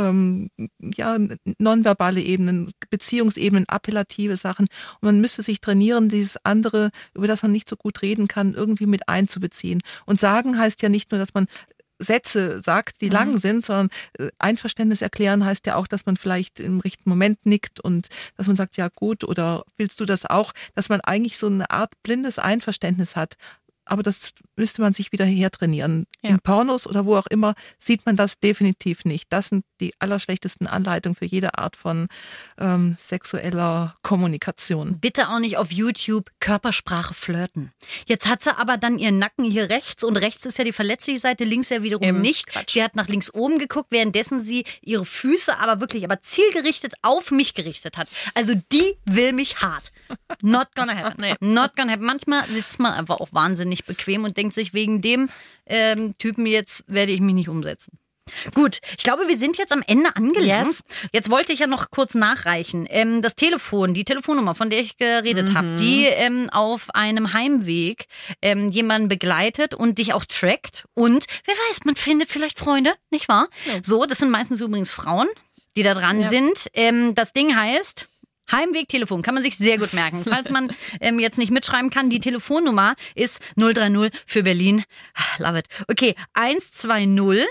nonverbale Ebenen, Beziehungsebenen, appellative Sachen. Und man müsste sich trainieren, dieses andere, über das man nicht so gut reden kann, irgendwie mit einzubeziehen. Und sagen heißt ja nicht nur, dass man Sätze sagt, die lang sind, sondern Einverständnis erklären heißt ja auch, dass man vielleicht im richtigen Moment nickt und dass man sagt, ja gut, oder willst du das auch? Dass man eigentlich so eine Art blindes Einverständnis hat. aber das müsste man sich wieder hertrainieren. Ja. In Pornos oder wo auch immer sieht man das definitiv nicht. Das sind die allerschlechtesten Anleitungen für jede Art von sexueller Kommunikation. Bitte auch nicht auf YouTube Körpersprache flirten. Jetzt hat sie aber dann ihren Nacken hier rechts und rechts ist ja die verletzliche Seite, links ja wiederum nicht. Quatsch. Sie hat nach links oben geguckt, währenddessen sie ihre Füße aber zielgerichtet auf mich gerichtet hat. Also die will mich hart. Not gonna happen. Nee. Not gonna happen. Manchmal sitzt man einfach auch wahnsinnig bequem und denkt sich, wegen dem Typen jetzt werde ich mich nicht umsetzen. Gut, ich glaube, wir sind jetzt am Ende angelangt. Yes. Jetzt wollte ich ja noch kurz nachreichen. Das Telefon, die Telefonnummer, von der ich geredet habe, die auf einem Heimweg jemanden begleitet und dich auch trackt. Und wer weiß, man findet vielleicht Freunde, nicht wahr? Ja. So, das sind meistens übrigens Frauen, die da dran sind. Das Ding heißt Heimwegtelefon, kann man sich sehr gut merken. Falls man jetzt nicht mitschreiben kann, die Telefonnummer ist 030 für Berlin. Love it. Okay, 120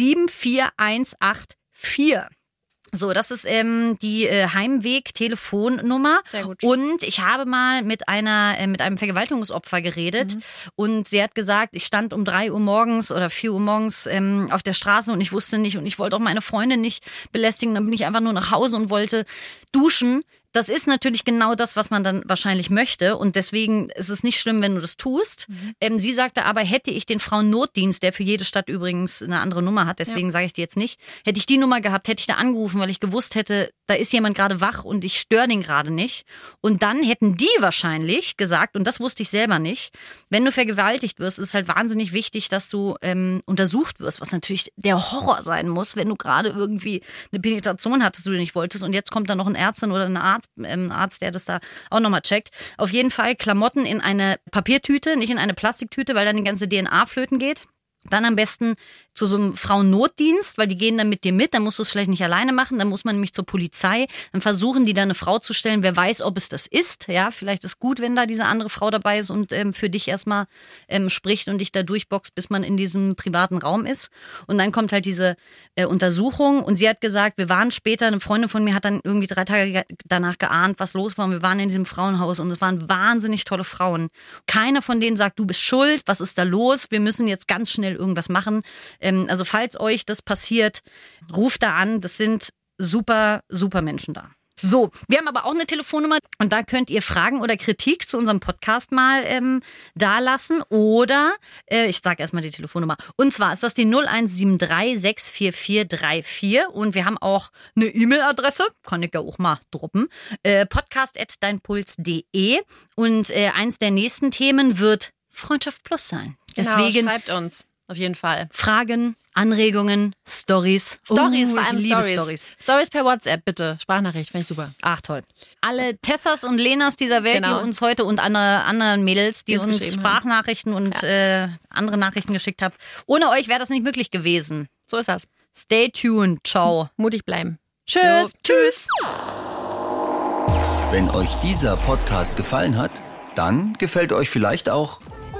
74184. So, das ist die Heimweg-Telefonnummer. Sehr gut. Und ich habe mal mit einem Vergewaltigungsopfer geredet und sie hat gesagt, ich stand um 3 Uhr morgens oder 4 Uhr morgens auf der Straße und ich wusste nicht und ich wollte auch meine Freundin nicht belästigen. Dann bin ich einfach nur nach Hause und wollte duschen. Das ist natürlich genau das, was man dann wahrscheinlich möchte und deswegen ist es nicht schlimm, wenn du das tust. Sie sagte aber, hätte ich den Frauennotdienst, der für jede Stadt übrigens eine andere Nummer hat, deswegen sage ich die jetzt nicht, hätte ich die Nummer gehabt, hätte ich da angerufen, weil ich gewusst hätte, da ist jemand gerade wach und ich störe den gerade nicht. Und dann hätten die wahrscheinlich gesagt, und das wusste ich selber nicht, wenn du vergewaltigt wirst, ist es halt wahnsinnig wichtig, dass du untersucht wirst, was natürlich der Horror sein muss, wenn du gerade irgendwie eine Penetration hattest, die du nicht wolltest und jetzt kommt da noch eine Ärztin oder ein Arzt, der das da auch nochmal checkt. Auf jeden Fall Klamotten in eine Papiertüte, nicht in eine Plastiktüte, weil dann die ganze DNA flöten geht. Dann am besten zu so einem Frauennotdienst, weil die gehen dann mit dir mit, dann musst du es vielleicht nicht alleine machen, dann muss man nämlich zur Polizei, dann versuchen die da eine Frau zu stellen, wer weiß, ob es das ist, ja, vielleicht ist gut, wenn da diese andere Frau dabei ist und für dich erstmal spricht und dich da durchboxt, bis man in diesem privaten Raum ist und dann kommt halt diese Untersuchung und sie hat gesagt, wir waren später, eine Freundin von mir hat dann irgendwie 3 Tage danach geahnt, was los war und wir waren in diesem Frauenhaus und es waren wahnsinnig tolle Frauen. Keiner von denen sagt, du bist schuld, was ist da los, wir müssen jetzt ganz schnell irgendwas machen. Also falls euch das passiert, ruft da an. Das sind super, super Menschen da. So, wir haben aber auch eine Telefonnummer und da könnt ihr Fragen oder Kritik zu unserem Podcast mal dalassen oder, ich sage erstmal die Telefonnummer, und zwar ist das die 0173 644 34 und wir haben auch eine E-Mail-Adresse, kann ich ja auch mal droppen, podcast@deinpuls.de und eins der nächsten Themen wird Freundschaft Plus sein. Deswegen genau, schreibt uns. Auf jeden Fall. Fragen, Anregungen, Stories. Vor allem Stories. Stories per WhatsApp, bitte. Sprachnachricht, finde ich super. Ach, toll. Alle Tessas und Lenas dieser Welt, die uns heute und anderen Mädels, die uns Sprachnachrichten und andere Nachrichten geschickt haben. Ohne euch wäre das nicht möglich gewesen. So ist das. Stay tuned. Ciao. Mutig bleiben. Tschüss. Jo. Tschüss. Wenn euch dieser Podcast gefallen hat, dann gefällt euch vielleicht auch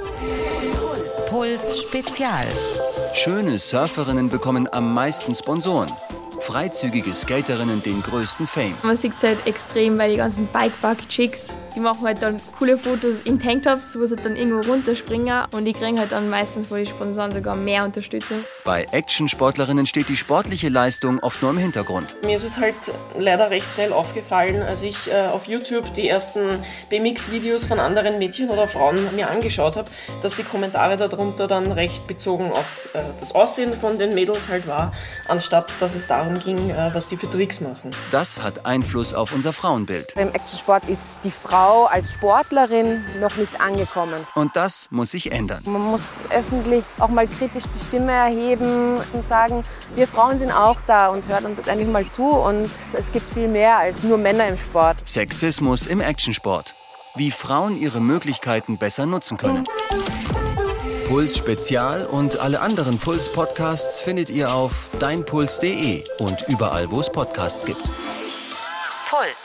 Puls Spezial. Schöne Surferinnen bekommen am meisten Sponsoren. Freizügige Skaterinnen den größten Fame. Man sieht es halt extrem, weil die ganzen Bikepark-Chicks, die machen halt dann coole Fotos in Tanktops, wo sie dann irgendwo runterspringen und die kriegen halt dann meistens von den Sponsoren sogar mehr Unterstützung. Bei Action-Sportlerinnen steht die sportliche Leistung oft nur im Hintergrund. Mir ist es halt leider recht schnell aufgefallen, als ich auf YouTube die ersten BMX-Videos von anderen Mädchen oder Frauen mir angeschaut habe, dass die Kommentare darunter dann recht bezogen auf das Aussehen von den Mädels halt war, anstatt dass es darum ging, was die für Tricks machen. Das hat Einfluss auf unser Frauenbild. Beim Actionsport ist die Frau als Sportlerin noch nicht angekommen. Und das muss sich ändern. Man muss öffentlich auch mal kritisch die Stimme erheben und sagen, wir Frauen sind auch da und hört uns jetzt endlich mal zu. Und es gibt viel mehr als nur Männer im Sport. Sexismus im Actionsport. Wie Frauen ihre Möglichkeiten besser nutzen können. Puls Spezial und alle anderen Puls-Podcasts findet ihr auf deinpuls.de und überall, wo es Podcasts gibt. Puls.